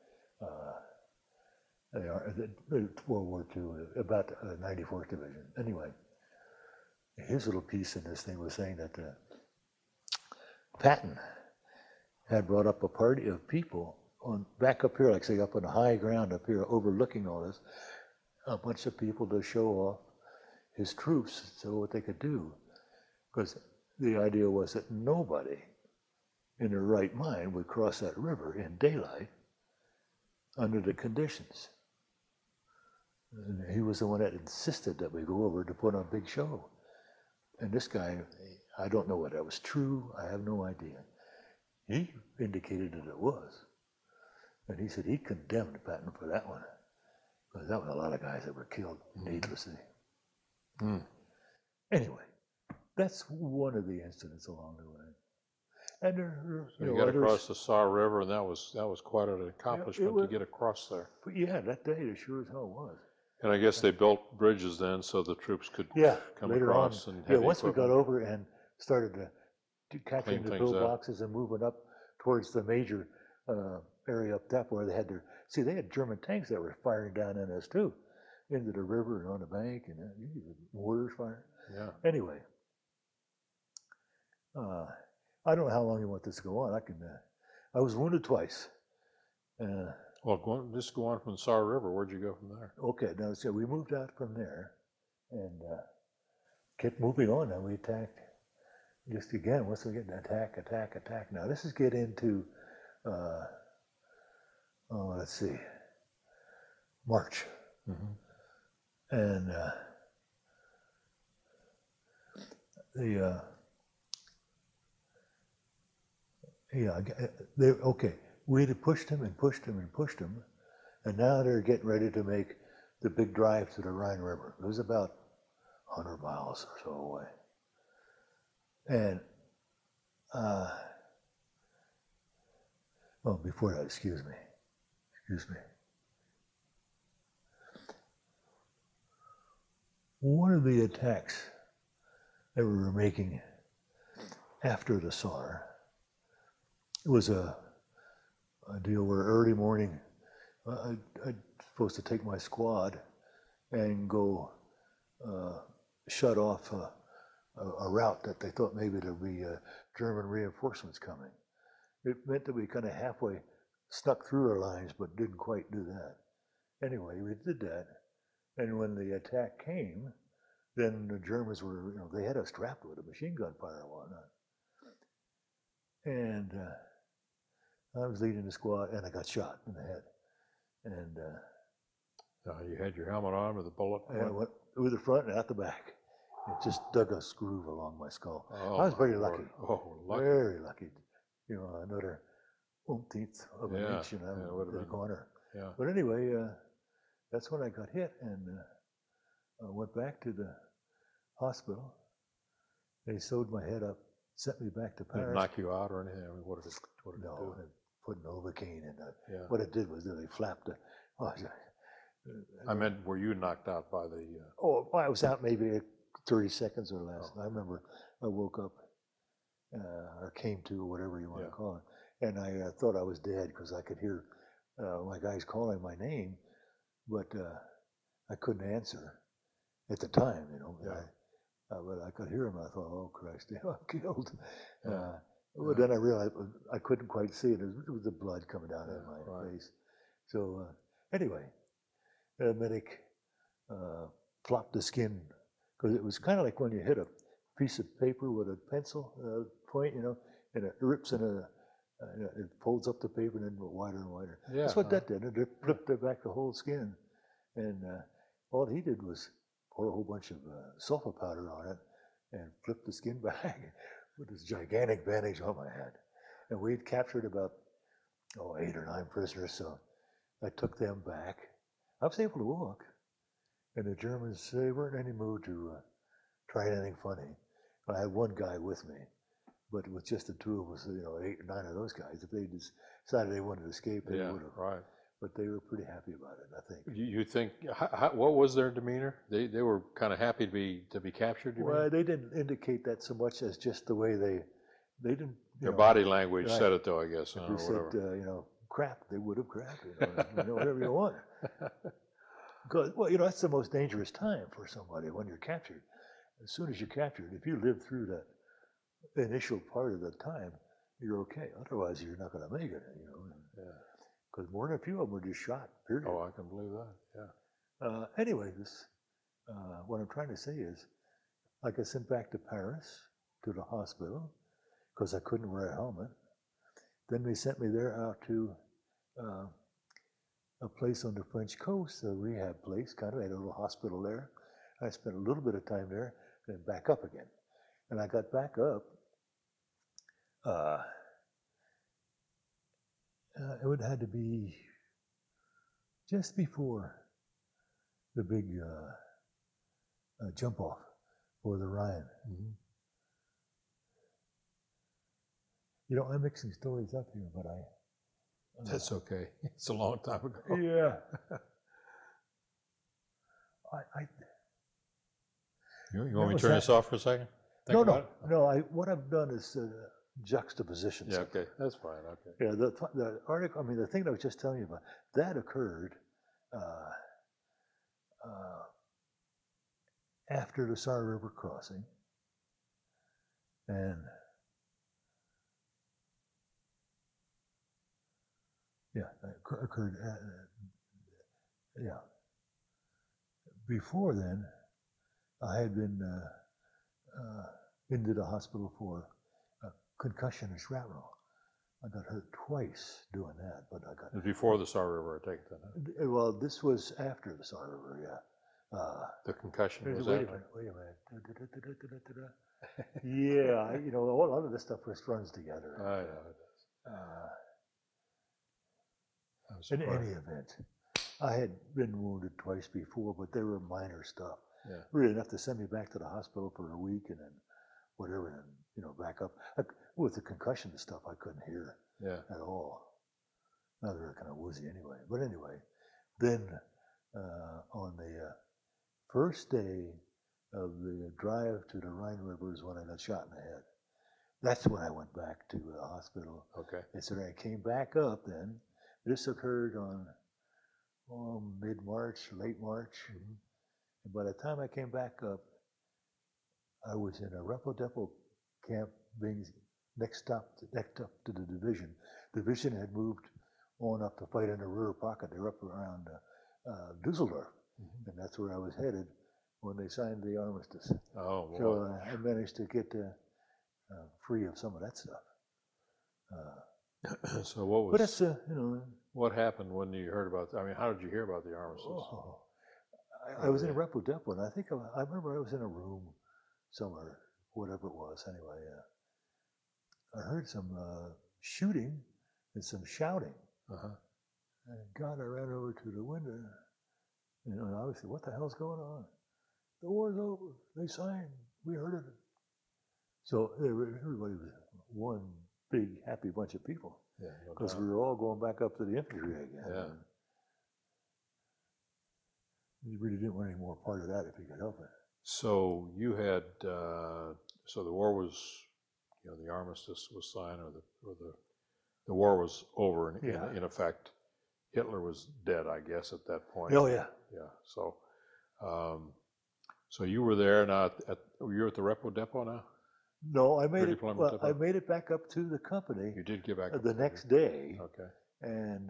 World War II about the 94th Division. Anyway, his little piece in this thing was saying that Patton had brought up a party of people back up here, like say up on the high ground up here overlooking all this, a bunch of people to show off his troops, so what they could do. Because the idea was that nobody in their right mind would cross that river in daylight under the conditions. And he was the one that insisted that we go over to put on a big show. And this guy, I don't know whether that was true, I have no idea. He indicated that it was. And he said he condemned Patton for that one. Because that was a lot of guys that were killed needlessly. Anyway, that's one of the incidents along the way. And So you got across the Saw River, and that was quite an accomplishment to get across there. But yeah, that day it sure as hell was. And I guess they built bridges then so the troops could Yeah, come later on. across and Yeah, heavy once we got equipment. over and started to capturing Clean the things up. pillboxes and moving up towards the major area up top where they had their, see, they had German tanks that were firing down on us too, into the river and on the bank, and mortars firing. Yeah. Anyway, I don't know how long you want this to go on. I was wounded twice. Well, just go on from the Saar River. Where'd you go from there? Okay, now so we moved out from there and kept moving on. And we attacked. Just again, once we get an attack. Now this is get into, let's see, March, and okay. We had pushed him and pushed him and pushed him, and now they're getting ready to make the big drive to the Rhine River. It was about 100 miles or so away, and well, before that, excuse me. One of the attacks that we were making after the Saar, it was a deal where early morning, I'd supposed to take my squad and go shut off a route that they thought maybe there'd be German reinforcements coming. It meant that we kind of halfway snuck through our lines, but didn't quite do that. Anyway, we did that, and when the attack came, then the Germans were, they had us trapped with a machine gun fire and whatnot. And I was leading the squad, and I got shot in the head. And you had your helmet on with a bullet? I went through the front and out the back. It just dug a groove along my skull. Oh, I was very lucky. Oh, lucky. Very lucky. Another umpteenth of an inch, in the corner. Yeah. But anyway, that's when I got hit, and I went back to the hospital. They sewed my head up, sent me back to Did it Paris. knock you out or anything? I mean, what did it No, do? they put Novocaine in. Yeah. What it did was they flapped the. I meant, were you knocked out by the? I was out maybe 30 seconds or less. I remember I woke up, or came to, or whatever you want to call it, and I thought I was dead because I could hear my guys calling my name, but I couldn't answer at the time, Yeah. But I could hear him. I thought, oh Christ, I'm killed. Yeah. But then I realized I couldn't quite see it. It was the blood coming down in my face. So anyway, the medic flopped the skin, because it was kind of like when you hit a piece of paper with a pencil point, and it rips and it folds up the paper and then wider and wider. Yeah. That's what that did. It flipped back the whole skin, and all he did was pour a whole bunch of sulfur powder on it and flip the skin back with this gigantic bandage on my head. And we'd captured about 8 or 9 prisoners, so I took them back. I was able to walk, and the Germans, they weren't in any mood to try anything funny. I had one guy with me, but with just the two of us, 8 or 9 of those guys, if they decided they wanted to escape, they would have. Right. But they were pretty happy about it, I think. You think, what was their demeanor? They were kind of happy to be captured, you Well, mean? they didn't indicate that so much as just the way they didn't. Their body language said it, though, I guess. If you said, crap, they would have crapped, whatever you want. Because, that's the most dangerous time for somebody when you're captured. As soon as you're captured, if you live through that initial part of the time, you're okay. Otherwise, you're not going to make it, Yeah. Because more than a few of them were just shot, period. Oh, I can believe that, yeah. Anyway, what I'm trying to say is, I got sent back to Paris, to the hospital, because I couldn't wear a helmet. Then they sent me there out to a place on the French coast, a rehab place, kind of had a little hospital there. I spent a little bit of time there, then back up again. And I got back up, it would have had to be just before the big jump off for the Rhine. Mm-hmm. I'm mixing stories up here, but That's okay. It's a long time ago. Yeah. I You that want me to was turn that. this off for a second? Think No, about no, it? no. What I've done is juxtapositions. Yeah, okay, that's fine, okay. Yeah, the article. I mean, the thing that I was just telling you about that occurred uh, uh, after the Sar River crossing, and yeah, it occurred. Yeah, before then, I had been into the hospital for concussion and shrapnel. I got hurt twice doing that, but I got. It was before the Sar River, I take it then, huh? Well, this was after the Sar River, yeah. The concussion was Wait a after? minute, wait a minute. Yeah, you know, a lot of this stuff just runs together. I know it does. I'm In surprised. any event, I had been wounded twice before, but they were minor stuff. Yeah. Really enough to send me back to the hospital for a week and then whatever, and you know, back up. With the concussion and stuff, I couldn't hear Yeah. at all. Now they're kind of woozy anyway. But anyway, then on the first day of the drive to the Rhine River is when I got shot in the head. That's when I went back to the hospital. Okay. And so I came back up then. This occurred on mid-March, late March. Mhm. And by the time I came back up, I was in a Repo Depot camp being next up to the division. The division had moved on up to fight in the Ruhr pocket. They were up around Dusseldorf. Mhm. And that's where I was headed when they signed the armistice. Oh, boy. So I managed to get free of some of that stuff. So what But was, that's, you know, what happened when you heard about, I mean, how did you hear about the armistice? oh, I was in a Repo Depot, and I think I remember I was in a room somewhere, whatever it was. Anyway, I heard some shooting and some shouting. Uh-huh. And God, I ran over to the window. You know, and obviously, what the hell's going on? The war's over. They signed. We heard of it. So everybody was one big happy bunch of people Yeah, no because doubt. we were all going back up to the infantry again. Yeah. And you really didn't want any more part of that if you could help it. So you had, so the war was, you know, the armistice was signed, or the war was over Yeah. in effect. Hitler was dead, I guess, at that point. Oh yeah. Yeah. So, so you were there now. You're at the Repo Depot now. No, I made Your it. deployment Well, depot? I made it back up to the company You did get back up the to next day, Okay. and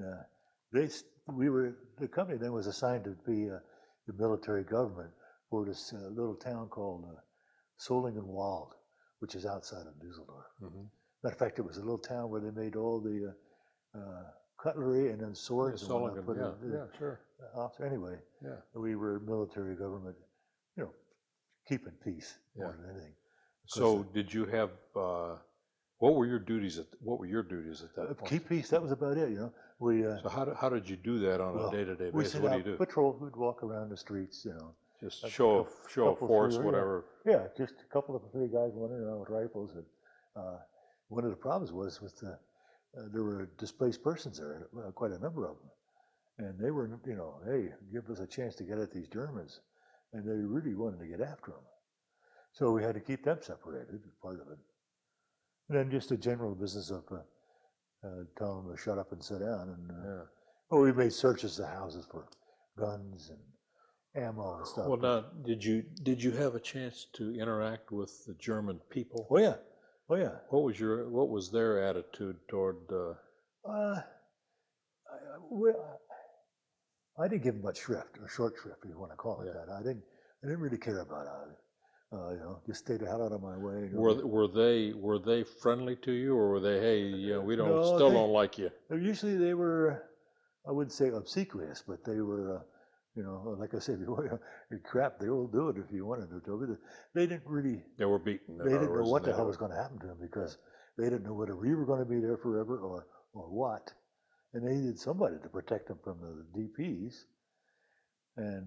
the company then was assigned to be the military government for this little town called Solingen-Wald, which is outside of Dusseldorf. Mm-hmm. Matter of fact, it was a little town where they made all the cutlery and then swords. Yeah, and whatnot Solingen. for Yeah. the Yeah. Sure. officer. Anyway, Yeah. we were military government, you know, keeping peace more Yeah. than anything. So did you have? What were your duties at that point? Keep peace. That was about it. You know, we. So how did you do that on a day-to-day We basis? sent What do out you do? patrol. We'd walk around the streets. You know, Just a show of couple, force, three, whatever. Yeah, just a couple of three guys running around with rifles. And one of the problems was with there were displaced persons there, quite a number of them, and they were, you know, hey, give us a chance to get at these Germans, and they really wanted to get after them. So we had to keep them separated, part of it. And then just the general business of telling them to shut up and sit down. And Yeah. well, we made searches of houses for guns and ammo and stuff. Well, now, did you have a chance to interact with the German people? Oh yeah, oh yeah. What was their attitude toward? I didn't give them much shrift or short shrift, if you want to call it Yeah. that. I didn't really care about it. You know, just stay the hell out of my way. Were they friendly to you, or were they, hey, you know, we don't No, don't like you? Usually they were, I wouldn't say obsequious, but they were, you know, like I said before, crap, they will do it if you wanted to. They didn't really. They were beaten. They didn't know what the hell was going to happen to them because they didn't know whether we were going to be there forever or what, and they needed somebody to protect them from the DPs, and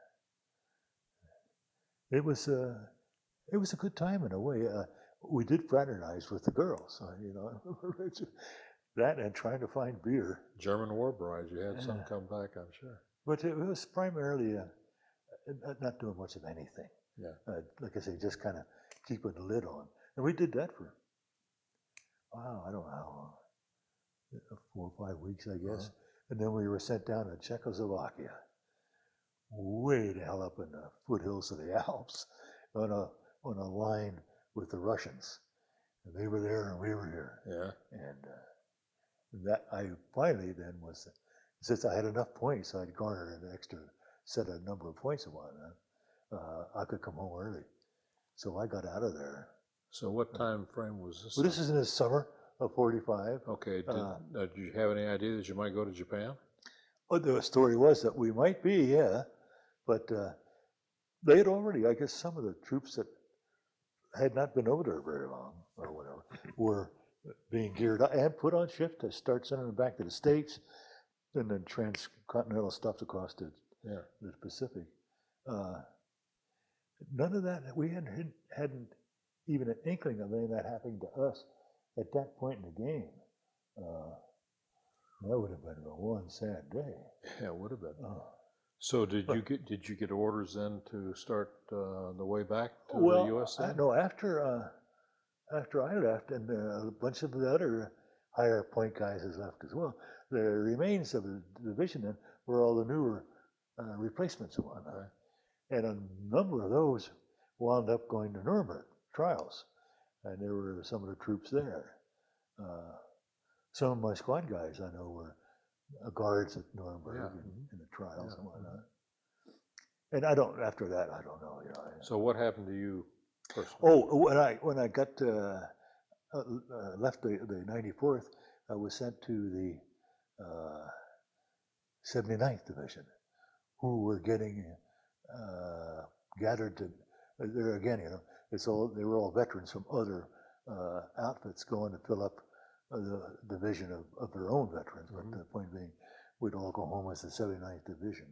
it was a good time in a way. We did fraternize with the girls, you know, that and trying to find beer. German war brides. You had some come back, I'm sure. But it was primarily not doing much of anything. Yeah. Like I say, just kind of keeping the lid on. And we did that for, wow, I don't know how long, 4 or 5 weeks, I guess. And then we were sent down to Czechoslovakia, way the hell up in the foothills of the Alps, on a line with the Russians. And they were there and we were here. Yeah. And that I finally then was, since I had enough points, I'd garnered an extra set a number of points and whatnot. I could come home early, so I got out of there. So what time frame was this? Well, this is in the summer of '45. Okay. Did you have any idea that you might go to Japan? Oh, the story was that we might be, yeah, but they had already, I guess, some of the troops that had not been over there very long or whatever were being geared up and put on shift to start sending them back to the States, and then transcontinental stuff across the Pacific. None of that, we hadn't even an inkling of any of that happening to us at that point in the game. That would have been a one sad day. Yeah, it would have been. So did you get orders then to start the way back to the U.S. then? No, after I left, and a bunch of the other higher point guys has left as well, the remains of the division then were all the newer replacements and whatnot. Okay. And a number of those wound up going to Nuremberg trials, and there were some of the troops there. Some of my squad guys I know were guards at Nuremberg in the trials and whatnot. And after that, I don't know. So what happened to you personally? Oh, when I got left the 94th, I was sent to the 79th Division, who were getting gathered to there again. They were all veterans from other outfits going to fill up the division of their own veterans. But the point being, we'd all go home as the 79th Division,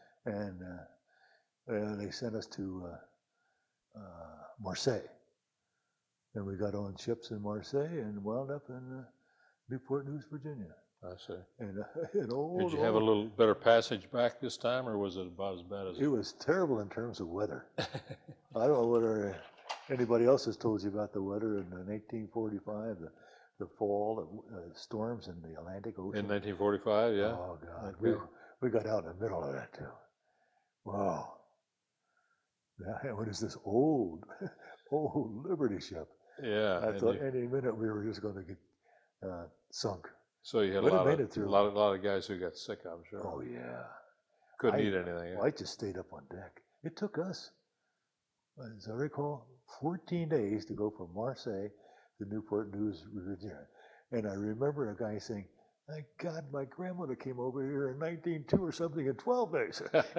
and they sent us to Marseille. And we got on ships in Marseille and wound up in Newport News, Virginia. I see. And did you have a little better passage back this time, or was it about as bad as it was terrible in terms of weather. I don't know whether anybody else has told you about the weather in 1845, the fall, the storms in the Atlantic Ocean. In 1945, yeah. Oh God, Okay. we got out in the middle of that too. Wow. What is this old Liberty ship? Yeah. I thought any minute we were just going to get sunk. So you had a lot of guys who got sick, I'm sure. Oh yeah. Couldn't eat anything. I just stayed up on deck. It took us, as I recall, 14 days to go from Marseille to Newport News, Virginia. And I remember a guy saying, "My God, my grandmother came over here in 1902 or something in 12 days."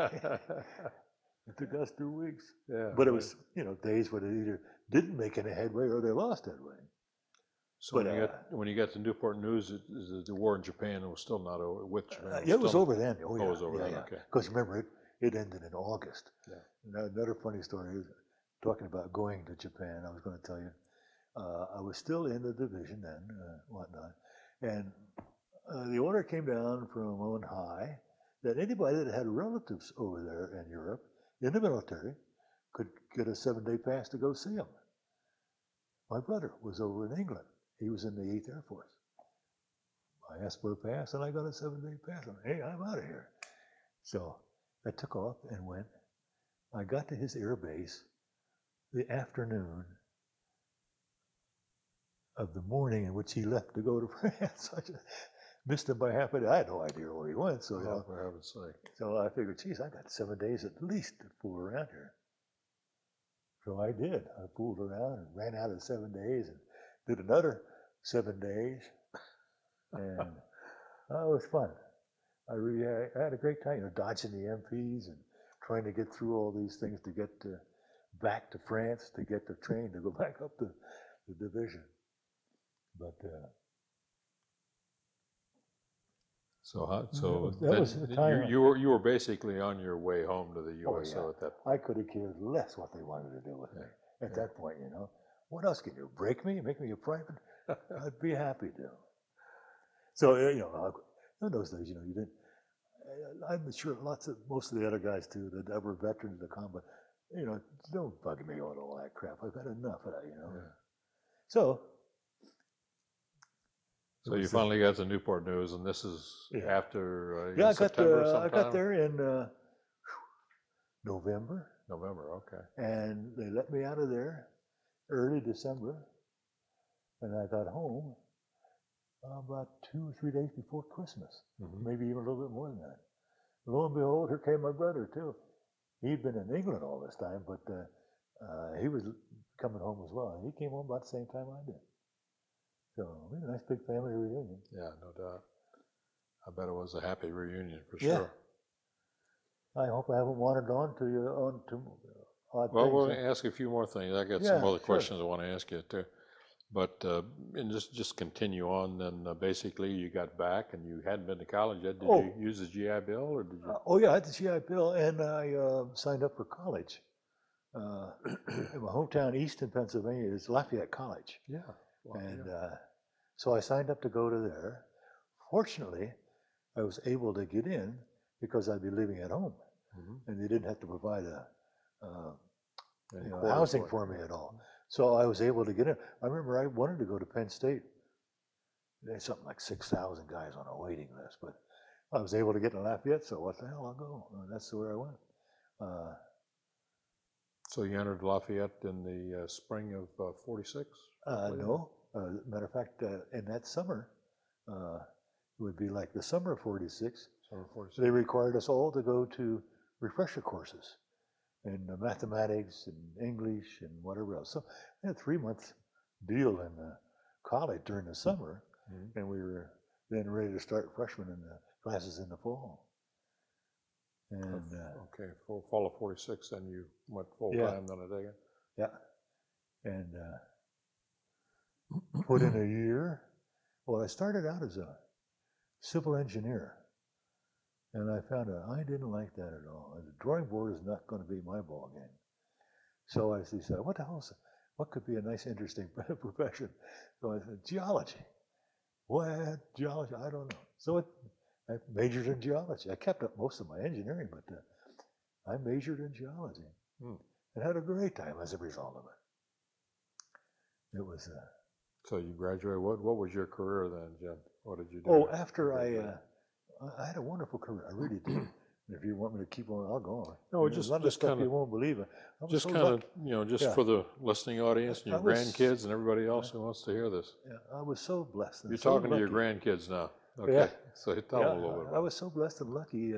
It took us 2 weeks. Yeah. But it was, days where they either didn't make any headway or they lost headway. So when you got to Newport News, the war in Japan was still not over with Japan. It was over then. Oh, yeah. It was over then, okay. Because remember, it ended in August. Yeah. And another funny story is, talking about going to Japan, I was going to tell you, I was still in the division then, whatnot, and the order came down from on high that anybody that had relatives over there in Europe, in the military, could get a 7-day pass to go see them. My brother was over in England. He was in the 8th Air Force. I asked for a pass, and I got a 7-day pass. Hey, I'm out of here. So I took off and went. I got to his air base the afternoon of the morning in which he left to go to France. I just missed him by half a day. I had no idea where he went. So, for heaven's sake. So I figured, geez, I got 7 days at least to fool around here. So I did. I fooled around and ran out of 7 days and did another 7 days. And it was fun. I had a great time, dodging the MPs and trying to get through all these things to get back to France, to get the train to go back up to the division. But that was the time. You were basically on your way home to the USO at that point. I could have cared less what they wanted to do with me at that point. What else can you break me, make me a private? I'd be happy to. So in those days, you didn't. I'm sure most of the other guys too that were veterans of the combat, don't bug me on all that crap. I've had enough of that. Yeah. So. So you finally got to Newport News, and this is after Yeah, September I got sometime? there in November, November, okay. and they let me out of there early December, and I got home about 2 or 3 days before Christmas, maybe even a little bit more than that. Lo and behold, here came my brother too. He'd been in England all this time, but he was coming home as well. He came home about the same time I did. So we had a nice big family reunion. Yeah, no doubt. I bet it was a happy reunion for Yeah. sure. I hope I haven't wandered on to odd Well, things. we'll ask you a few more things. I got some other questions I want to ask you too. But and just continue on. Then basically, you got back and you hadn't been to college yet. Did you use the GI Bill or did you? Oh yeah, I had the GI Bill, and I signed up for college. In my hometown, Easton, Pennsylvania, is Lafayette College. Yeah. And so I signed up to go to there. Fortunately, I was able to get in because I'd be living at home, and they didn't have to provide housing for me at all. So I was able to get in. I remember I wanted to go to Penn State. There's something like 6,000 guys on a waiting list, but I was able to get to Lafayette, so what the hell, I'll go. And that's where I went. So you entered Lafayette in the spring of '46? No. Matter of fact, in that summer, it would be like the summer of '46. They required us all to go to refresher courses in mathematics and English and whatever else. So I had a 3-month deal in college during the summer, and we were then ready to start freshman in the classes in the fall. And okay, fall of '46, then you went full time. Then I take it. Yeah, and put in a year. Well, I started out as a civil engineer, and I found out I didn't like that at all. The drawing board is not going to be my ball game. So I decided, what could be a nice, interesting profession? So I said, geology. What? Geology? I don't know. So I majored in geology. I kept up most of my engineering, but I majored in geology and had a great time as a result of it. It was. So you graduated. What was your career then, Jim? What did you do? Oh, after I had a wonderful career. I really did. If you want me to keep on, I'll go on. No, just kind of. You won't believe it. Just kind of, for the listening audience and your grandkids and everybody else who wants to hear this. Yeah, I was so blessed. You're talking to your grandkids now. Okay. Yeah. So tell them a little bit about it. I was so blessed and lucky.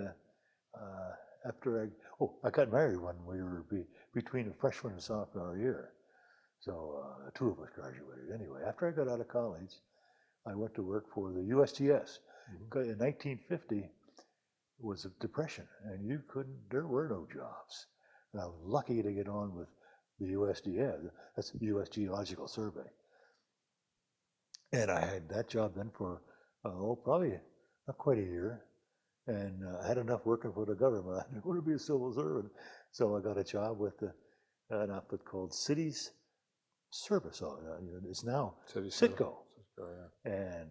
After I got married when we were between the freshman and sophomore year. So the two of us graduated anyway. After I got out of college, I went to work for the USGS. In 1950, it was a depression, and there were no jobs. And I was lucky to get on with the USDS, that's the U.S. Geological Survey. And I had that job then for, probably not quite a year. And I had enough working for the government. I didn't want to be a civil servant. So I got a job with an outfit called Cities Service. It's now Citgo. And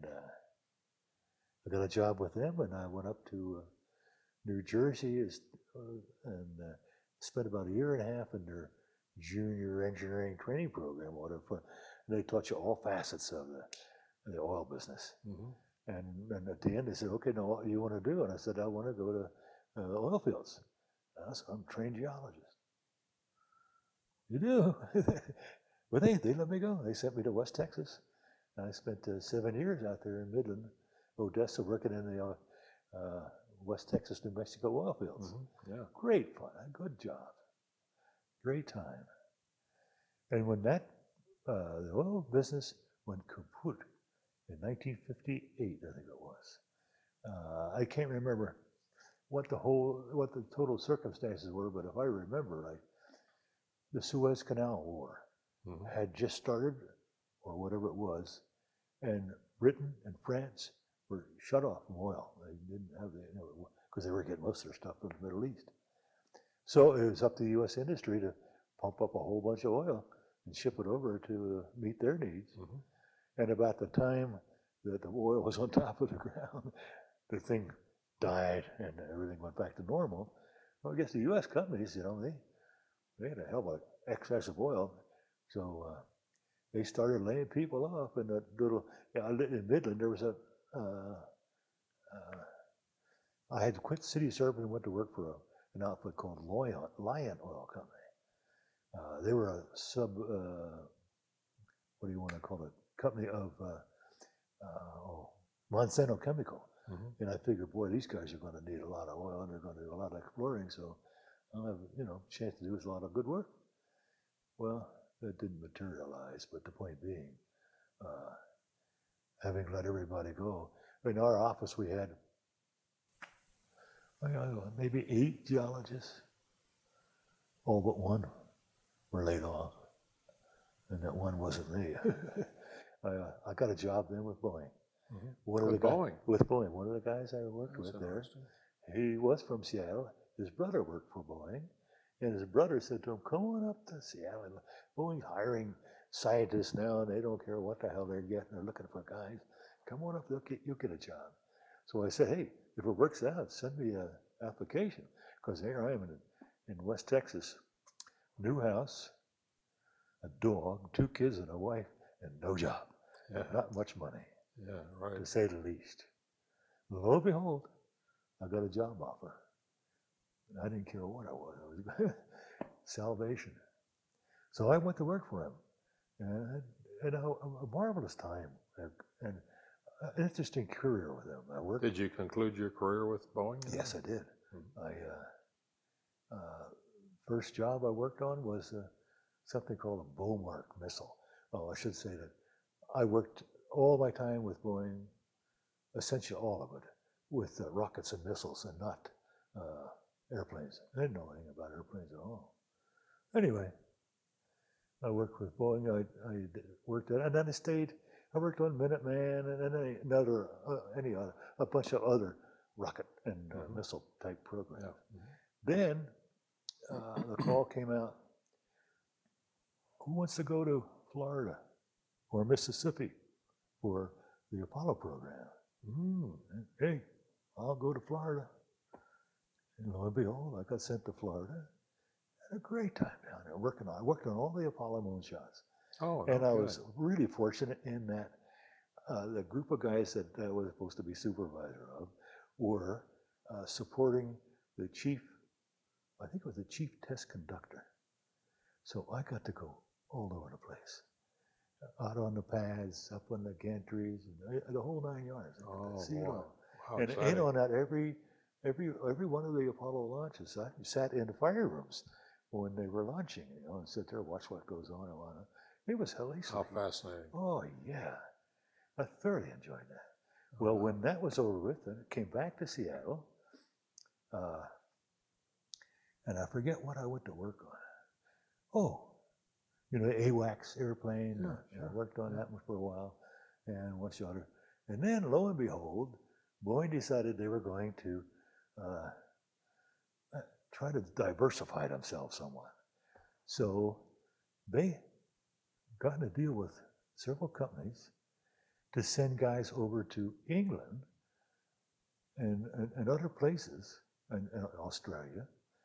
I got a job with them, and I went up to New Jersey and spent about a year and a half in their junior engineering training program. And they taught you all facets of the oil business. And at the end, they said, okay, now what do you want to do? And I said, I want to go to the oil fields. So I'm a trained geologist. You do? But they let me go. They sent me to West Texas. I spent 7 years out there in Midland, Odessa, working in the West Texas, New Mexico oil fields. Yeah. Great fun, good job, great time. And when the oil business went kaput in 1958, I think it was. I can't remember what the total circumstances were, but if I remember right, the Suez Canal War had just started, or whatever it was, and Britain and France were shut off from oil. They didn't have because they were getting most of their stuff from the Middle East. So it was up to the U.S. industry to pump up a whole bunch of oil and ship it over to meet their needs. And about the time that the oil was on top of the ground, the thing died and everything went back to normal. Well, I guess the U.S. companies, they had a hell of an excess of oil, so they started laying people off. And that little, in Midland, there was I had to quit city service and went to work for an outfit called Lion Oil Company. They were a what do you want to call it, company of Monsanto Chemical. And I figured, boy, these guys are going to need a lot of oil and they're going to do a lot of exploring, so I'll have, a chance to do a lot of good work. Well, that didn't materialize, but the point being, having let everybody go, in our office we had maybe 8 geologists, all but one were laid off, and that one wasn't me. I got a job then with Boeing. One of the Boeing? With Boeing. One of the guys I worked with there, he was from Seattle. His brother worked for Boeing, and his brother said to him, "Come on up to Seattle. Boeing's hiring scientists now, and they don't care what the hell they're getting. They're looking for guys. Come on up, you'll get a job." So I said, "Hey, if it works out, send me an application." Because here I am in West Texas, new house, a dog, 2 kids and a wife, and no job. Yeah. Not much money. Yeah, right. To say the least. Lo and behold, I got a job offer. I didn't care what I was. I was salvation. So I went to work for him. And had a marvelous time and an interesting career with him. I worked. Did you conclude your career with Boeing? Yes, I did. First job I worked on was something called a Beaumark missile. Oh, I should say that I worked all my time with Boeing, essentially all of it, with rockets and missiles and not airplanes. I didn't know anything about airplanes at all. Anyway, I worked with Boeing. I worked at, and then I worked on Minuteman and a bunch of other rocket and missile type programs. Yeah. Then the call came out, who wants to go to Florida or Mississippi for the Apollo program? Hey, I'll go to Florida. And lo and behold, I got sent to Florida. Had a great time down there working on. I worked on all the Apollo moonshots. Oh, and I was really fortunate in that the group of guys that I was supposed to be supervisor of were supporting the chief. I think it was the chief test conductor. So I got to go all over the place, out on the pads, up on the gantries, and the whole 9 yards. Oh, see wow. And in on that every one of the Apollo launches, I sat in the fire rooms when they were launching, and sit there, watch what goes on and on. It was hellacious. How fascinating. Oh, yeah. I thoroughly enjoyed that. Well, when that was over with, I came back to Seattle, and I forget what I went to work on. Oh, the AWACS airplane. I worked on that one for a while, and one shot. And then, lo and behold, Boeing decided they were going to try to diversify themselves somewhat. So they got in a deal with several companies to send guys over to England and other places, and Australia,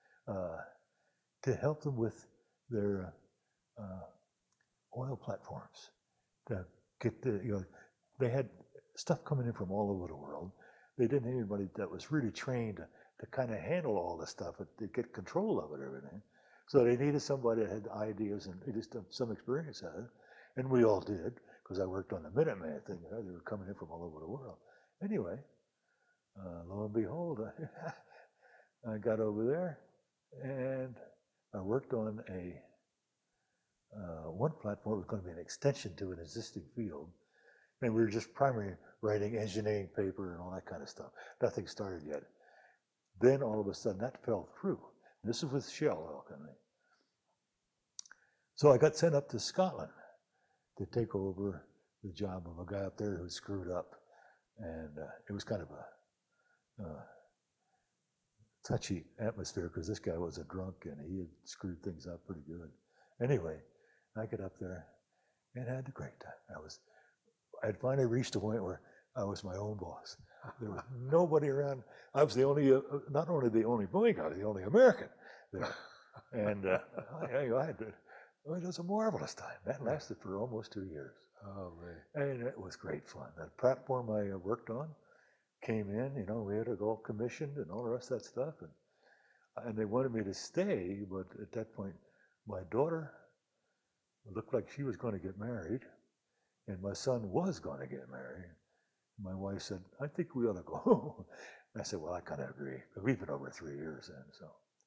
to help them with their oil platforms. To get they had stuff coming in from all over the world. They didn't have anybody that was really trained to kind of handle all this stuff, to get control of it, everything. So they needed somebody that had ideas and just some experience at it. And we all did, because I worked on the Minuteman thing. They were coming in from all over the world. Anyway, lo and behold, I got over there, and I worked on one platform was going to be an extension to an existing field. And we were just primarily writing engineering paper and all that kind of stuff. Nothing started yet. Then all of a sudden that fell through. This is with Shell Oil Company. So I got sent up to Scotland to take over the job of a guy up there who screwed up. And it was kind of a touchy atmosphere because this guy was a drunk and he had screwed things up pretty good. Anyway, I got up there and had a great time. I had finally reached a point where I was my own boss. There was nobody around. I was the only, not only the only boy, I was the only American there. And I had to, it was a marvelous time. That lasted for almost 2 years. Oh, man. And it was great fun. The platform I worked on came in, you know, we had to go commissioned and all the rest of that stuff. And they wanted me to stay, but at that point, my daughter looked like she was going to get married, and my son was going to get married. My wife said, I think we ought to go. I said, well, I kind of agree. We've been over 3 years then, so.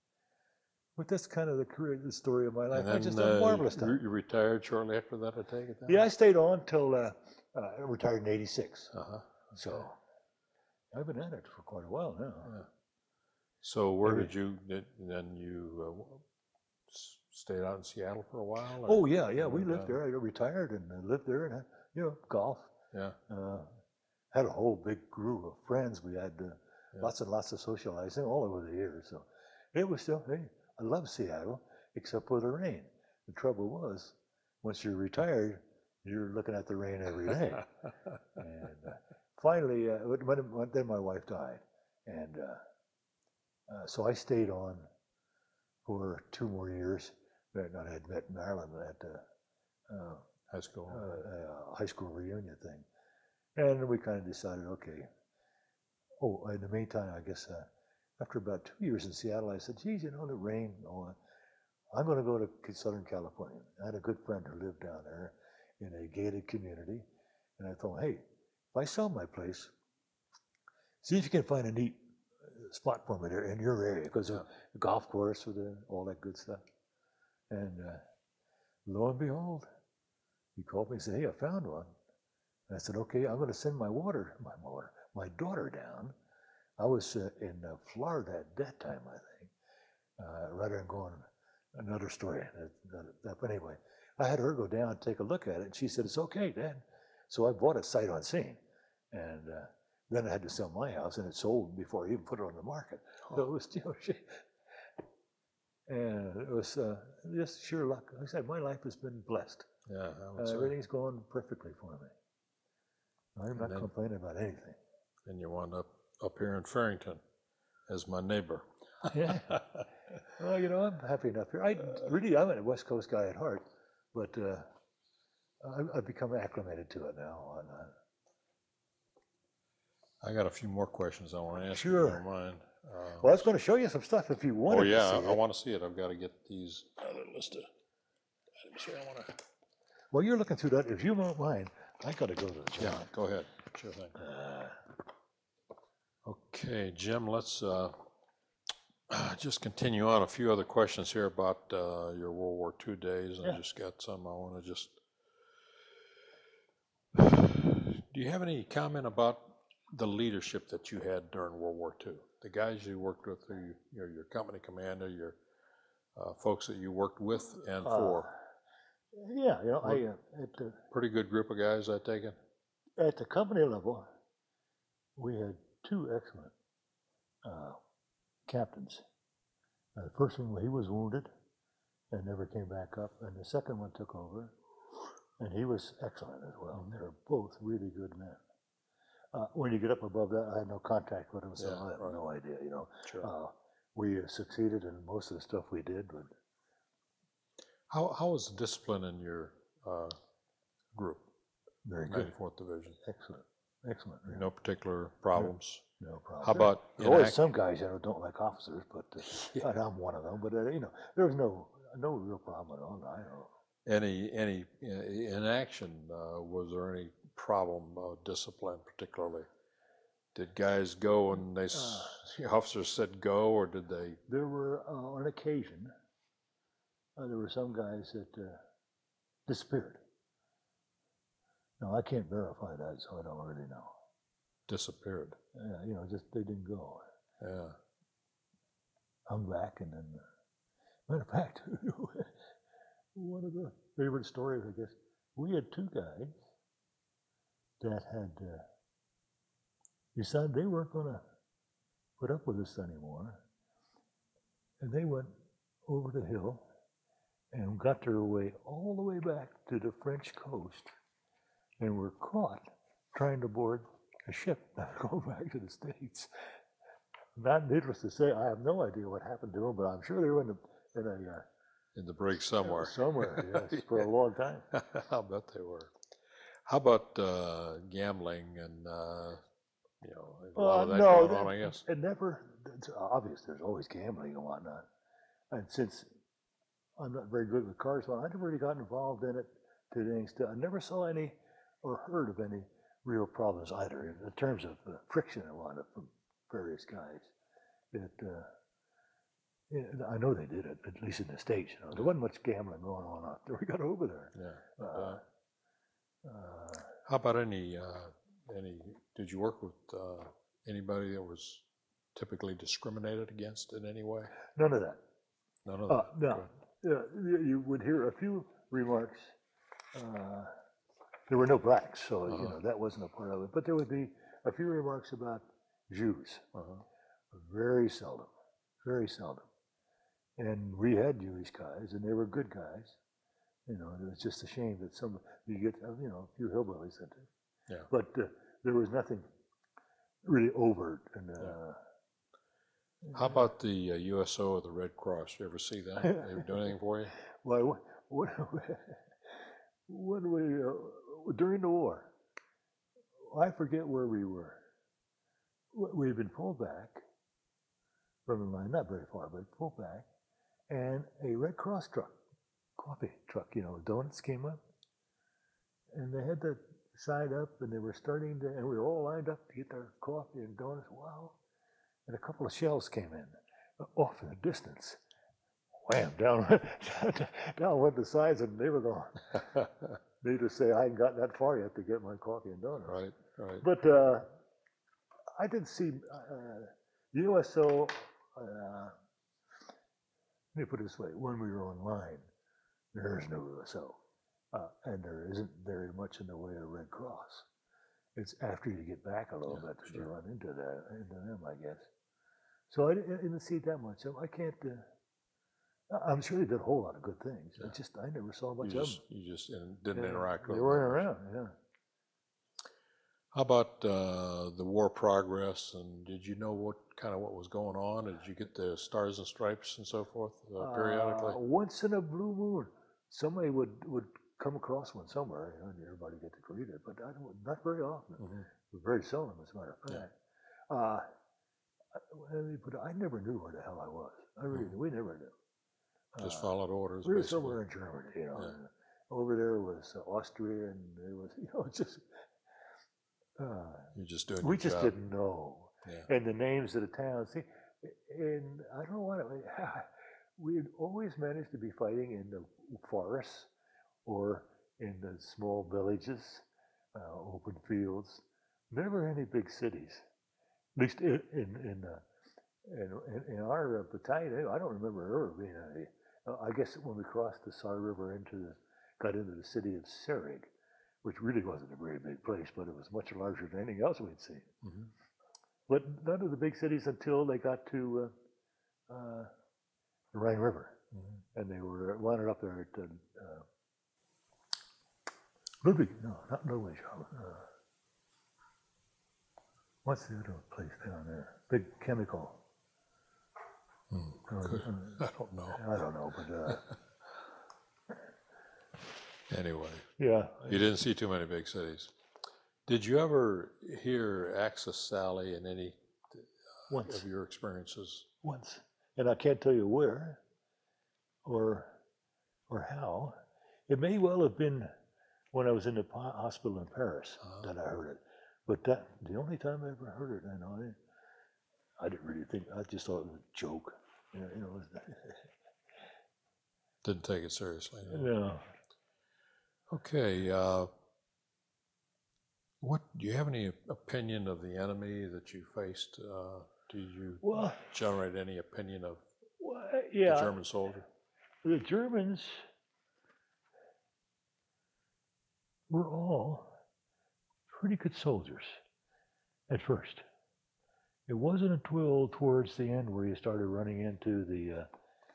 But that's kind of the career, the story of my life. And I then just had a marvelous time. you retired shortly after that, I take it then? Yeah, I stayed on till I retired in '86. Uh-huh. So I've been at it for quite a while now. Yeah. So where did you, then you stayed out in Seattle for a while? Or? Oh, yeah, we lived there. I retired and lived there and, you know, golf. Yeah. Had a whole big group of friends. We had lots and lots of socializing all over the years. So it was still, hey, I love Seattle, except for the rain. The trouble was, once you're retired, you're looking at the rain every day. And finally, then my wife died. And so I stayed on for 2 more years. Then I had met Marilyn at the High school. high school reunion thing. And we kind of decided, okay. Oh, in the meantime, I guess after about 2 years in Seattle, I said, geez, you know, the rain, I'm going to go to Southern California. I had a good friend who lived down there in a gated community. And I thought, hey, if I sell my place, see if you can find a neat spot for me there in your area, because of the golf course with all that good stuff. And lo and behold, he called me and said, hey, I found one. And I said, okay, I'm going to send my daughter down. I was in Florida at that time, I think, rather than going another story. But anyway, I had her go down and take a look at it, and she said, it's okay, Dad. So I bought it sight unseen. And then I had to sell my house, and it sold before I even put it on the market. So it was, you know, and it was just sheer luck. Like I said, my life has been blessed. Yeah, I would say. Everything's going perfectly for me. I'm not complaining about anything. And you wound up here in Farrington as my neighbor. Yeah. Well, you know, I'm happy enough here. I'm a West Coast guy at heart, but I've become acclimated to it now. I got a few more questions I want to ask Sure. you, if you don't mind. Well, I was going to show you some stuff if you wanted to see it. I want to see it. I've got to get these other list of items here. I want to. Well, you're looking through that. If you won't mind, I got to go to the gym. Yeah, go ahead. Sure thing. Okay, Jim, let's just continue on a few other questions here about your World War II days. I just got some I want to just. Do you have any comment about the leadership that you had during World War II? The guys you worked with, your company commander, your folks that you worked with and for? Yeah, you know, Pretty good group of guys, I take it? At the company level, we had 2 excellent captains. The first one, he was wounded and never came back up, and the second one took over, and he was excellent as well. They were both really good men. When you get up above that, I had no contact with them, so I have no idea, you know. Sure. We succeeded in most of the stuff we did, but How was the discipline in your group? very good. 94th Division. Excellent. Really. No particular problems? No problem. How about There always some guys, you know, don't like officers, but I'm one of them. But you know, there was no real problem at all. I don't know. Any in action? Was there any problem of discipline particularly? Did guys go and the officers said go, or did they? There were on occasion. There were some guys that disappeared. No, I can't verify that, so I don't really know. Disappeared. Yeah, you know, just they didn't go. Yeah. Hung back, and then, matter of fact, one of the favorite stories, I guess, we had 2 guys that had decided they weren't going to put up with this anymore, and they went over the hill and got their way all the way back to the French coast, and were caught trying to board a ship going back to the States. Not needless to say, I have no idea what happened to them, but I'm sure they were in a In the brig somewhere. somewhere, yes, for a long time. I'll bet they were. How about gambling and a lot of that No, going on, I guess. it never. It's obvious there's always gambling and whatnot, and since I'm not very good with cars, well, I never really got involved in it to the extent. I never saw any or heard of any real problems either in terms of friction and whatnot from various guys. I know they did it, at least in the States. There wasn't much gambling going on after we got over there. Yeah. How about any? Did you work with anybody that was typically discriminated against in any way? None of that. None of that. No. You would hear a few remarks. There were no blacks, so that wasn't a part of it. But there would be a few remarks about Jews. Very seldom, very seldom. And we had Jewish guys, and they were good guys. It was just a shame that you get a few hillbillies into it. Yeah. But there was nothing really overt. And how about the USO or the Red Cross? You ever see that? They do anything for you? Well, when we during the war, I forget where we were. We had been pulled back from the line, not very far, but pulled back, and a Red Cross truck, coffee truck, donuts came up, and they had the side up, and they were starting to, and we were all lined up to get their coffee and donuts. Wow! And a couple of shells came in, off in the distance. Wham! Down went the sides, and they were gone. Needless to say, I hadn't gotten that far yet to get my coffee and donuts. Right. But I did see USO. Let me put it this way: when we were online, there is no USO, and there isn't very much in the way of Red Cross. It's after you get back a little bit that you run into them, I guess. So I didn't see that much. So I can't. I'm sure they did a whole lot of good things. Yeah. I never saw much of them. You just didn't interact with them. They weren't around. Yeah. How about the war progress? And did you know what was going on? Did you get the Stars and Stripes and so forth periodically? Once in a blue moon, somebody would come across one somewhere, and everybody get to read it. But not very often. Very seldom, as a matter of fact. I never knew where the hell I was. We never knew. Just followed orders. We were basically. somewhere in Germany, and over there was Austria, and there was, just. You're just doing. We your just job. didn't know, and the names of the towns. See, and I don't know what we had always managed to be fighting in the forests or in the small villages, open fields. Never any big cities. At least in our battalion, I don't remember ever being any. I guess when we crossed the Saar River got into the city of Serig, which really wasn't a very big place, but it was much larger than anything else we'd seen. But none of the big cities until they got to the Rhine River, and they were wound up there at Ludwig. No, not Ludwig. What's the other place down there? Big chemical. I don't know. I don't know, but anyway. Yeah. You didn't see too many big cities. Did you ever hear Axis Sally in any Once. of your experiences? Once, and I can't tell you where or how. It may well have been when I was in the hospital in Paris that I heard it. But the only time I ever heard it, I didn't really think. I just thought it was a joke. Didn't take it seriously. No. Okay. What do you have any opinion of the enemy that you faced? Do you generate any opinion of the German soldier? The Germans were all pretty good soldiers at first. It wasn't until towards the end where you started running into the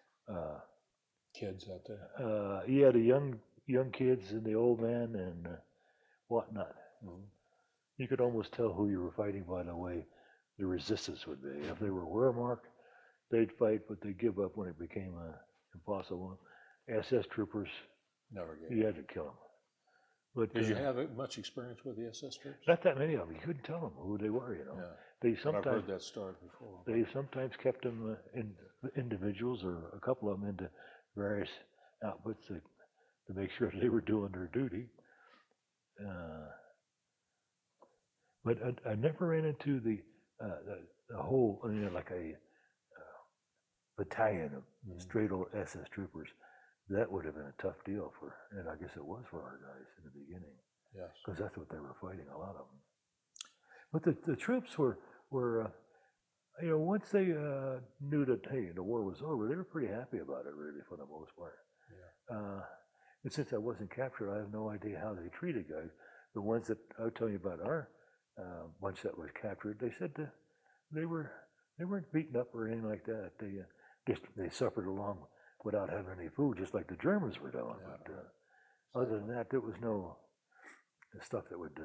kids out there. The young kids and the old men and whatnot. You could almost tell who you were fighting by the way the resistance would be. If they were Wehrmacht, they'd fight, but they'd give up when it became impossible. SS troopers, Never gave. you had to kill them. But Did you have much experience with the SS troops? not that many of them. You couldn't tell them who they were. Yeah. They But I've sometimes heard that story before. they sometimes kept them in individuals or a couple of them into various outfits to make sure they were doing their duty. But I never ran into the whole, like a battalion of straight old SS troopers. That would have been a tough deal and I guess it was for our guys in the beginning. Yes. Because that's what they were fighting, a lot of them. But the troops were once they knew that, hey, the war was over, they were pretty happy about it, really, for the most part. Yeah. And since I wasn't captured, I have no idea how they treated guys. The ones that I was telling you about our bunch that was captured, they said they weren't beaten up or anything like that. They suffered along without having any food, just like the Germans were doing. Yeah. But other than that, there was no stuff that would.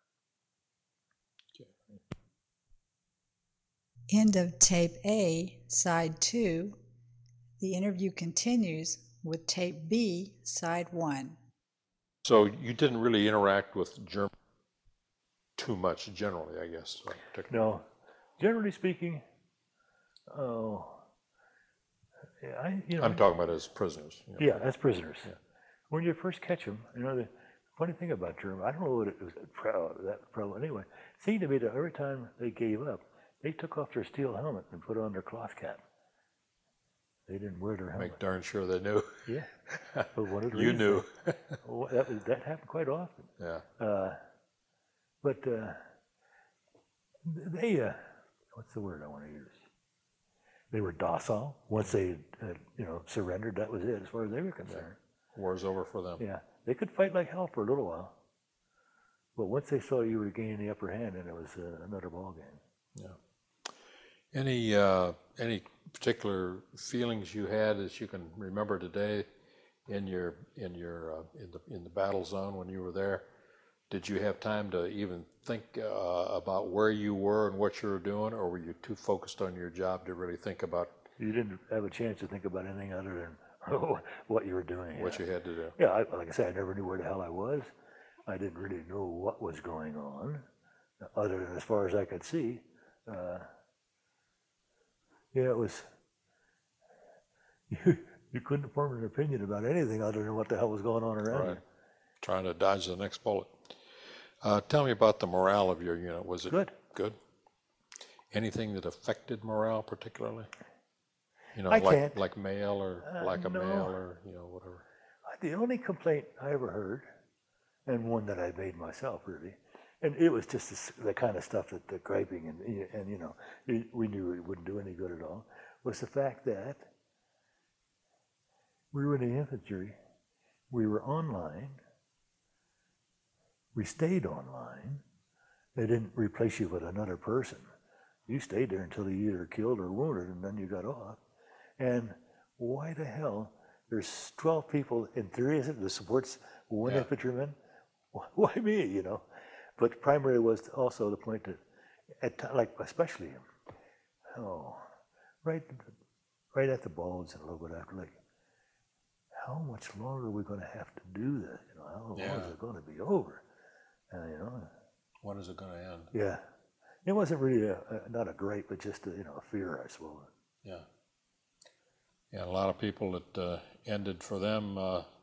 End of tape A, side 2. The interview continues with tape B, side 1. So you didn't really interact with German too much generally, I guess. No, generally speaking, I'm talking about as prisoners. Yeah, as prisoners. Yeah. When you first catch them, the funny thing about German, I don't know what it was that problem anyway. It seemed to me that every time they gave up, they took off their steel helmet and put on their cloth cap. They didn't wear their helmet. Make darn sure they knew. Yeah, but one of the You knew. that happened quite often. Yeah. But they, what's the word I want to use? They were docile. Once they, surrendered, that was it as far as they were concerned. Yeah. War's over for them. Yeah, they could fight like hell for a little while, but once they saw you were gaining the upper hand, then it was another ball game. Yeah. Any particular feelings you had that you can remember today in the battle zone when you were there? Did you have time to even think about where you were and what you were doing, or were you too focused on your job to really think about? You didn't have a chance to think about anything other than what you were doing. What you had to do. Yeah, like I said, I never knew where the hell I was. I didn't really know what was going on, other than as far as I could see. It was, you couldn't form an opinion about anything other than what the hell was going on around you. Trying to dodge the next bullet. Tell me about the morale of your unit. Was it good? Good. Anything that affected morale particularly? Like male or lack of male or whatever. The only complaint I ever heard, and one that I made myself really, and it was just the kind of stuff that the griping and we knew it wouldn't do any good at all, was the fact that we were in the infantry, we were online, we stayed online. They didn't replace you with another person. You stayed there until you either killed or wounded, and then you got off. And why the hell? There's 12 people, and 3 of the supports one infantryman. Why me? But primarily was also the point that, especially, right at the bulge and a little bit after, how much longer are we going to have to do this? How long is it going to be over? When is it going to end? Yeah, it wasn't really not a gripe, but just a fear, I suppose. Yeah. Yeah, a lot of people it ended for them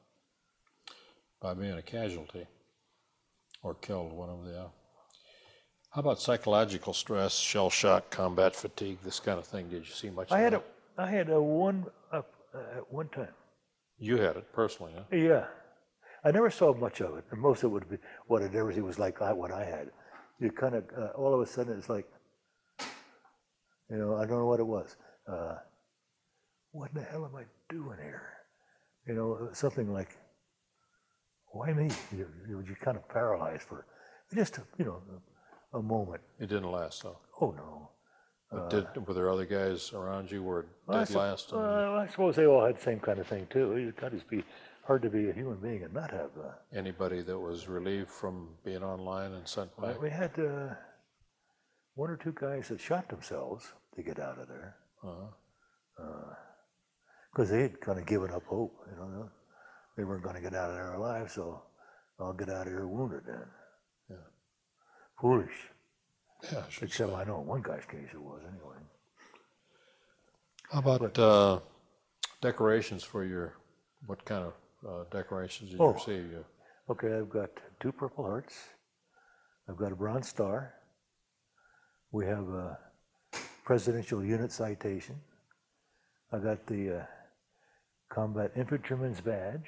by being a casualty or killed, one of the. How about psychological stress, shell shock, combat fatigue, this kind of thing? Did you see much? I had one at one time. You had it personally, huh? Yeah, I never saw much of it, and most of it would be what it never was like what I had. You kind of all of a sudden it's like, I don't know what it was. What the hell am I doing here? Something like, why me? You're kind of paralyzed for just a moment. It didn't last though. Oh no. Were there other guys around you where it did last? I suppose they all had the same kind of thing too. You'd kind of be hard to be a human being and not have. Anybody that was relieved from being online and sent back? We had one or two guys that shot themselves to get out of there Uh-huh. because they had kind of given up hope. You know, they weren't going to get out of there alive, so I'll get out of here wounded then. Yeah. Foolish. Yeah, I should Except say. I know in one guy's case it was anyway. How about decorations for your, what kind of decorations did you Oh. receive? Okay, I've got 2 Purple Hearts. I've got a Bronze Star. We have a Presidential Unit Citation. I got the Combat Infantryman's Badge,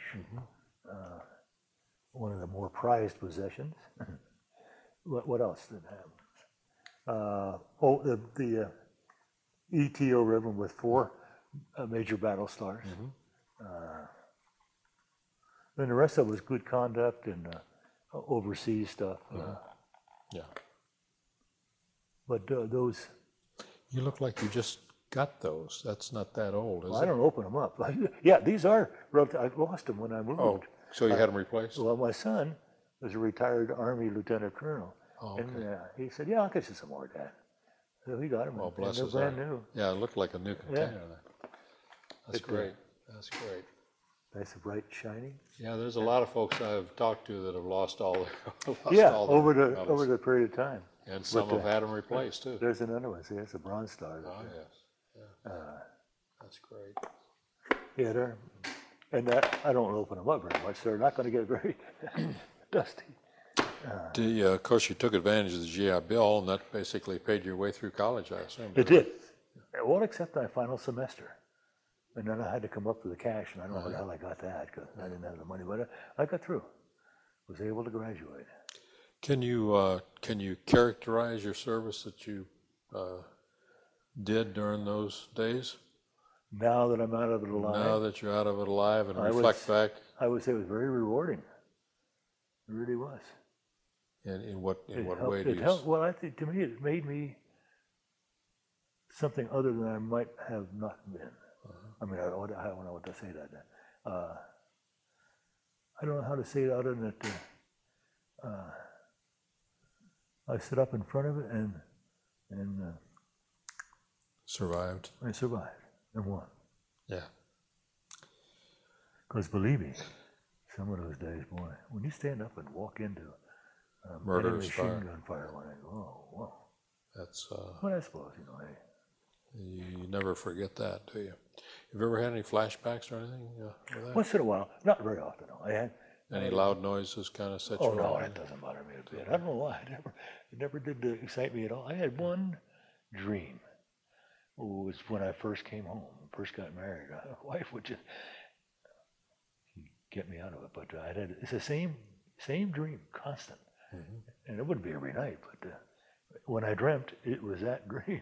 one of the more prized possessions. What else did I have? The ETO ribbon with 4 major battle stars. And the rest of it was good conduct and overseas stuff. Yeah. But those, You look like you just got those. That's not that old, is well, I it? don't open them up. Yeah, these are, I lost them when I moved. Oh, so you had them replaced? Well, my son was a retired Army Lieutenant Colonel. Oh, And okay. he said, yeah, I'll get you some more, Dad. So he got them. Well, bless they're his brand heart. new. Yeah, it looked like a new container there. That's great. That's great. Nice and bright, shiny. Yeah, there's a lot of folks I've talked to that have lost all their, Yeah, all their medals. over the period of time. And some But, have had them replaced too. There's another one. See, it's a Bronze Star. Oh, yes. Yeah. That's great. Yeah, they're, and that, I don't open them up very much. They're not going to get very dusty. Of course, you took advantage of the GI Bill, and that basically paid your way through college, I assume. It did. Well, except my final semester. And then I had to come up with the cash, and I don't know how the hell I got that because I didn't have the money, but I got through. Was able to graduate. Can you characterize your service that you did during those days? Now that I'm out of it alive, Now that you're out of it alive and I reflect was- back, I would say it was very rewarding. It really was. in what helped- way do it you? helped, well, I think to me it made me something other than I might have not been. I mean, I don't know what to say that. I don't know how to say it other than that I stood up in front of it and Survived. I survived and won. Yeah. Because believe me, some of those days, boy, when you stand up and walk into Murderous machine fire. gun fire, when I go, oh, whoa. That's But I suppose, hey. you never forget that, do you? Have you ever had any flashbacks or anything with that? Once in a while, not very often. No. I had Any loud noises kind of set you Oh no, off? that doesn't bother me a bit. I don't know why. It never did excite me at all. I had one dream. It was when I first came home, first got married. My wife would just get me out of it, but it's the same dream, constant, and it wouldn't be every night. But when I dreamt, it was that dream.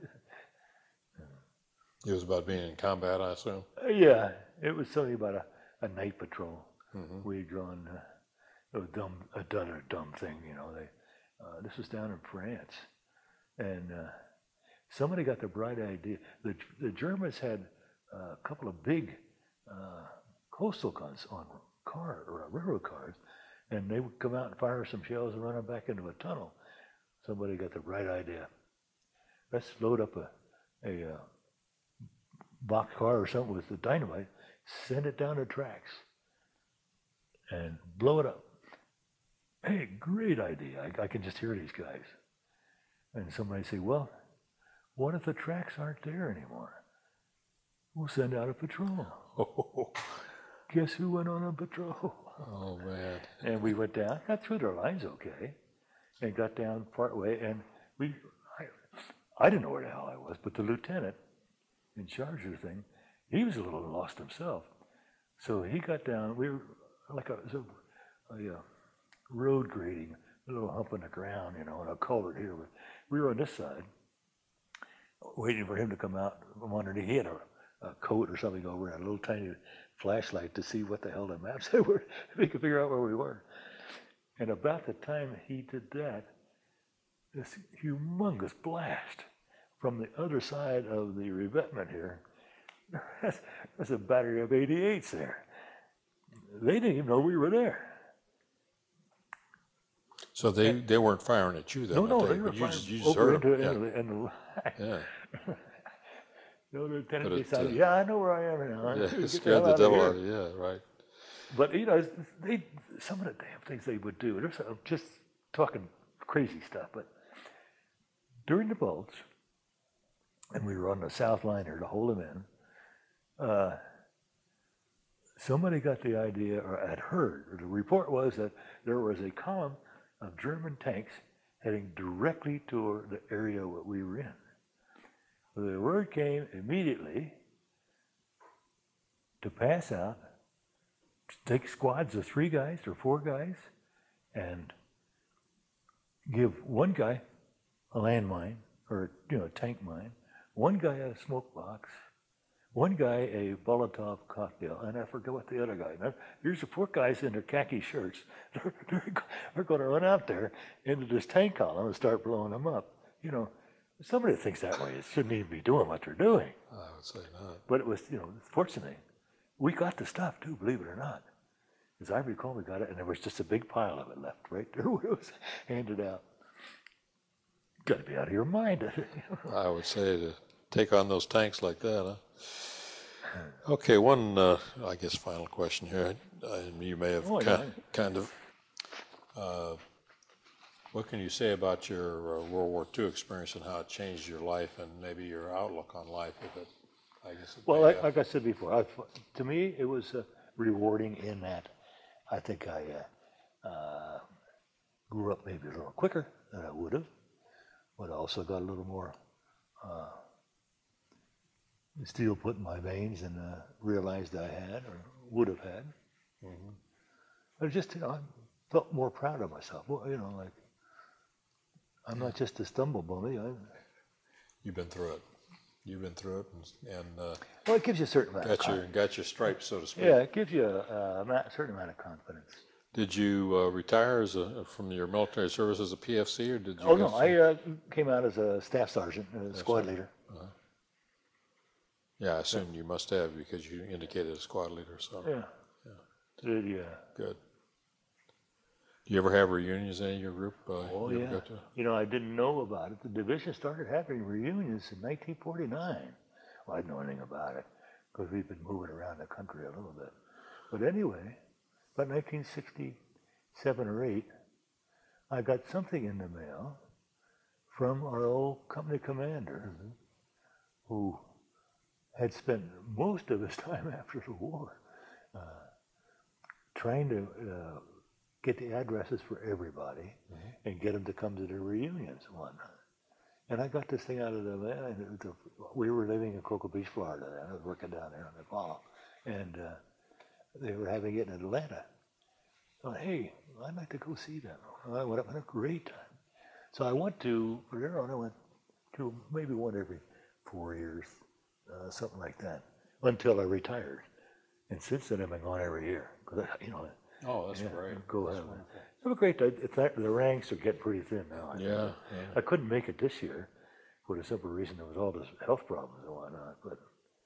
It was about being in combat, I assume. Yeah, it was something about a night patrol. We had gone done a dumb thing, this was down in France, and somebody got the bright idea. The Germans had a couple of big coastal guns on railroad cars, and they would come out and fire some shells and run them back into a tunnel. Somebody got the bright idea. Let's load up a box car or something with the dynamite, send it down the tracks, and blow it up. Hey, great idea. I can just hear these guys. And somebody say, well, what if the tracks aren't there anymore? We'll send out a patrol. Oh, Guess who went on a patrol? oh man. And we went down, got through their lines okay, and got down part way, and I didn't know where the hell I was, but the lieutenant in charge of the thing, he was a little lost himself. So he got down, we were like a road grading, a little hump in the ground, and a culvert here. But we were on this side, waiting for him to come out from underneath. He had a coat or something over and a little tiny flashlight to see what the hell the maps were. We could figure out where we were. And about the time he did that, this humongous blast from the other side of the revetment here, there's a battery of 88s there. they didn't even know we were there. So they weren't firing at you then? No, I no, take they it, were but firing you just over heard into them. it, and Yeah. the lieutenant But it, decided, yeah, I know where I am now. yeah, Get it the scared hell the out of devil here. out of you. Yeah, right. But some of the damn things they would do. There's just talking crazy stuff. But during the Bulge, and we were on the South Liner to hold them in. Somebody got the idea, or had heard, or the report was that there was a column of German tanks heading directly toward the area that we were in. So the word came immediately to pass out, to take squads of 3 guys or 4 guys, and give one guy a landmine, or a tank mine, one guy a smoke box, one guy a Molotov cocktail, and I forget what the other guy. Now, here's the 4 guys in their khaki shirts. They're going to run out there into this tank column and start blowing them up. Somebody that thinks that way shouldn't even be doing what they're doing. I would say not. But it was, fortunately, we got the stuff too, believe it or not. As I recall, we got it, and there was just a big pile of it left right there where it was handed out. Got to be out of your mind. I would say to take on those tanks like that, huh? Okay, one, I guess, final question here. You may have kind of, what can you say about your World War II experience and how it changed your life and maybe your outlook on life? If it, I guess. Well, like I said before, to me, it was rewarding in that I think I grew up maybe a little quicker than I would have, but I also got a little more steel put in my veins than realized I had or would have had. Mm-hmm. But just, I felt more proud of myself. Well, like I'm not just a stumble bummy. You've been through it. You've been through it, and well, it gives you a certain amount. Got your stripes, so to speak. Yeah, it gives you a certain amount of confidence. Did you retire from your military service as a PFC, or did you? Oh no, I came out as a staff sergeant, squad leader. Uh-huh. Yeah, I assume you must have because you indicated a squad leader. So yeah. Good. Do you ever have reunions in your group? Oh yeah. I didn't know about it. The division started having reunions in 1949. Well, I didn't know anything about it because we've been moving around the country a little bit. But anyway, about 1967 or 8, I got something in the mail from our old company commander, who had spent most of his time after the war trying to get the addresses for everybody and get them to come to the reunions and whatnot. And I got this thing out of the mail, and we were living in Cocoa Beach, Florida, and I was working down there in the fall, and they were having it in Atlanta. I thought, hey, I'd like to go see them. I went up and had a great time. So I went to, from there on, I went to maybe one every 4 years, something like that, until I retired. And since then, I've been going every year. Oh, that's great. Go ahead. Have a great day. The ranks are getting pretty thin now. Yeah. I couldn't make it this year for the simple reason there was all this health problems and whatnot. But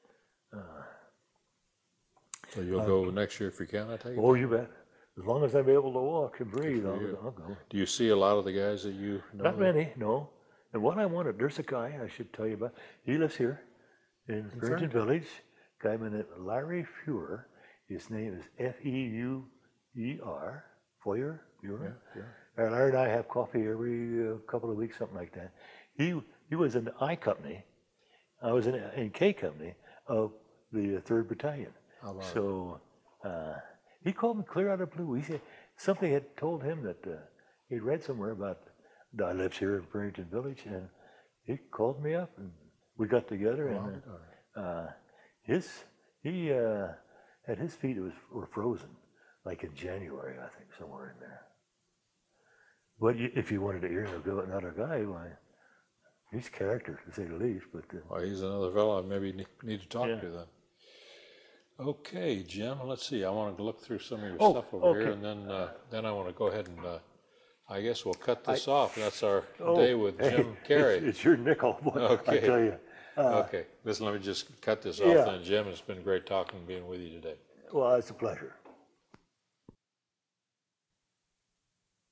so you'll go next year if you can, I take it? Oh, you bet. As long as I'm able to walk and breathe, I'll go. Do you see a lot of the guys that you know? Not many, no. And what I wanted, there's a guy I should tell you about. He lives here in Farrington Village. A guy named Larry Feuer. His name is F-E-U-E-R. Feuer. Yeah. And Larry and I have coffee every couple of weeks, something like that. He was in the I Company. I was in K Company of the 3rd Battalion. So he called me clear out of the blue. He said something had told him that he'd read somewhere about I lives here in Farrington Village, and he called me up and we got together. And he at his feet were frozen, like in January, I think, somewhere in there. But if you wanted to hear another guy, why, he's character, to say the least. But well, he's another fellow I maybe need to talk to then. Okay, Jim, let's see. I want to look through some of your stuff over here, and then I want to go ahead and I guess we'll cut this off. That's our day with Jim Carey. It's your nickel, okay. I tell you. Okay, listen, let me just cut this off then, Jim. It's been great talking and being with you today. Well, it's a pleasure.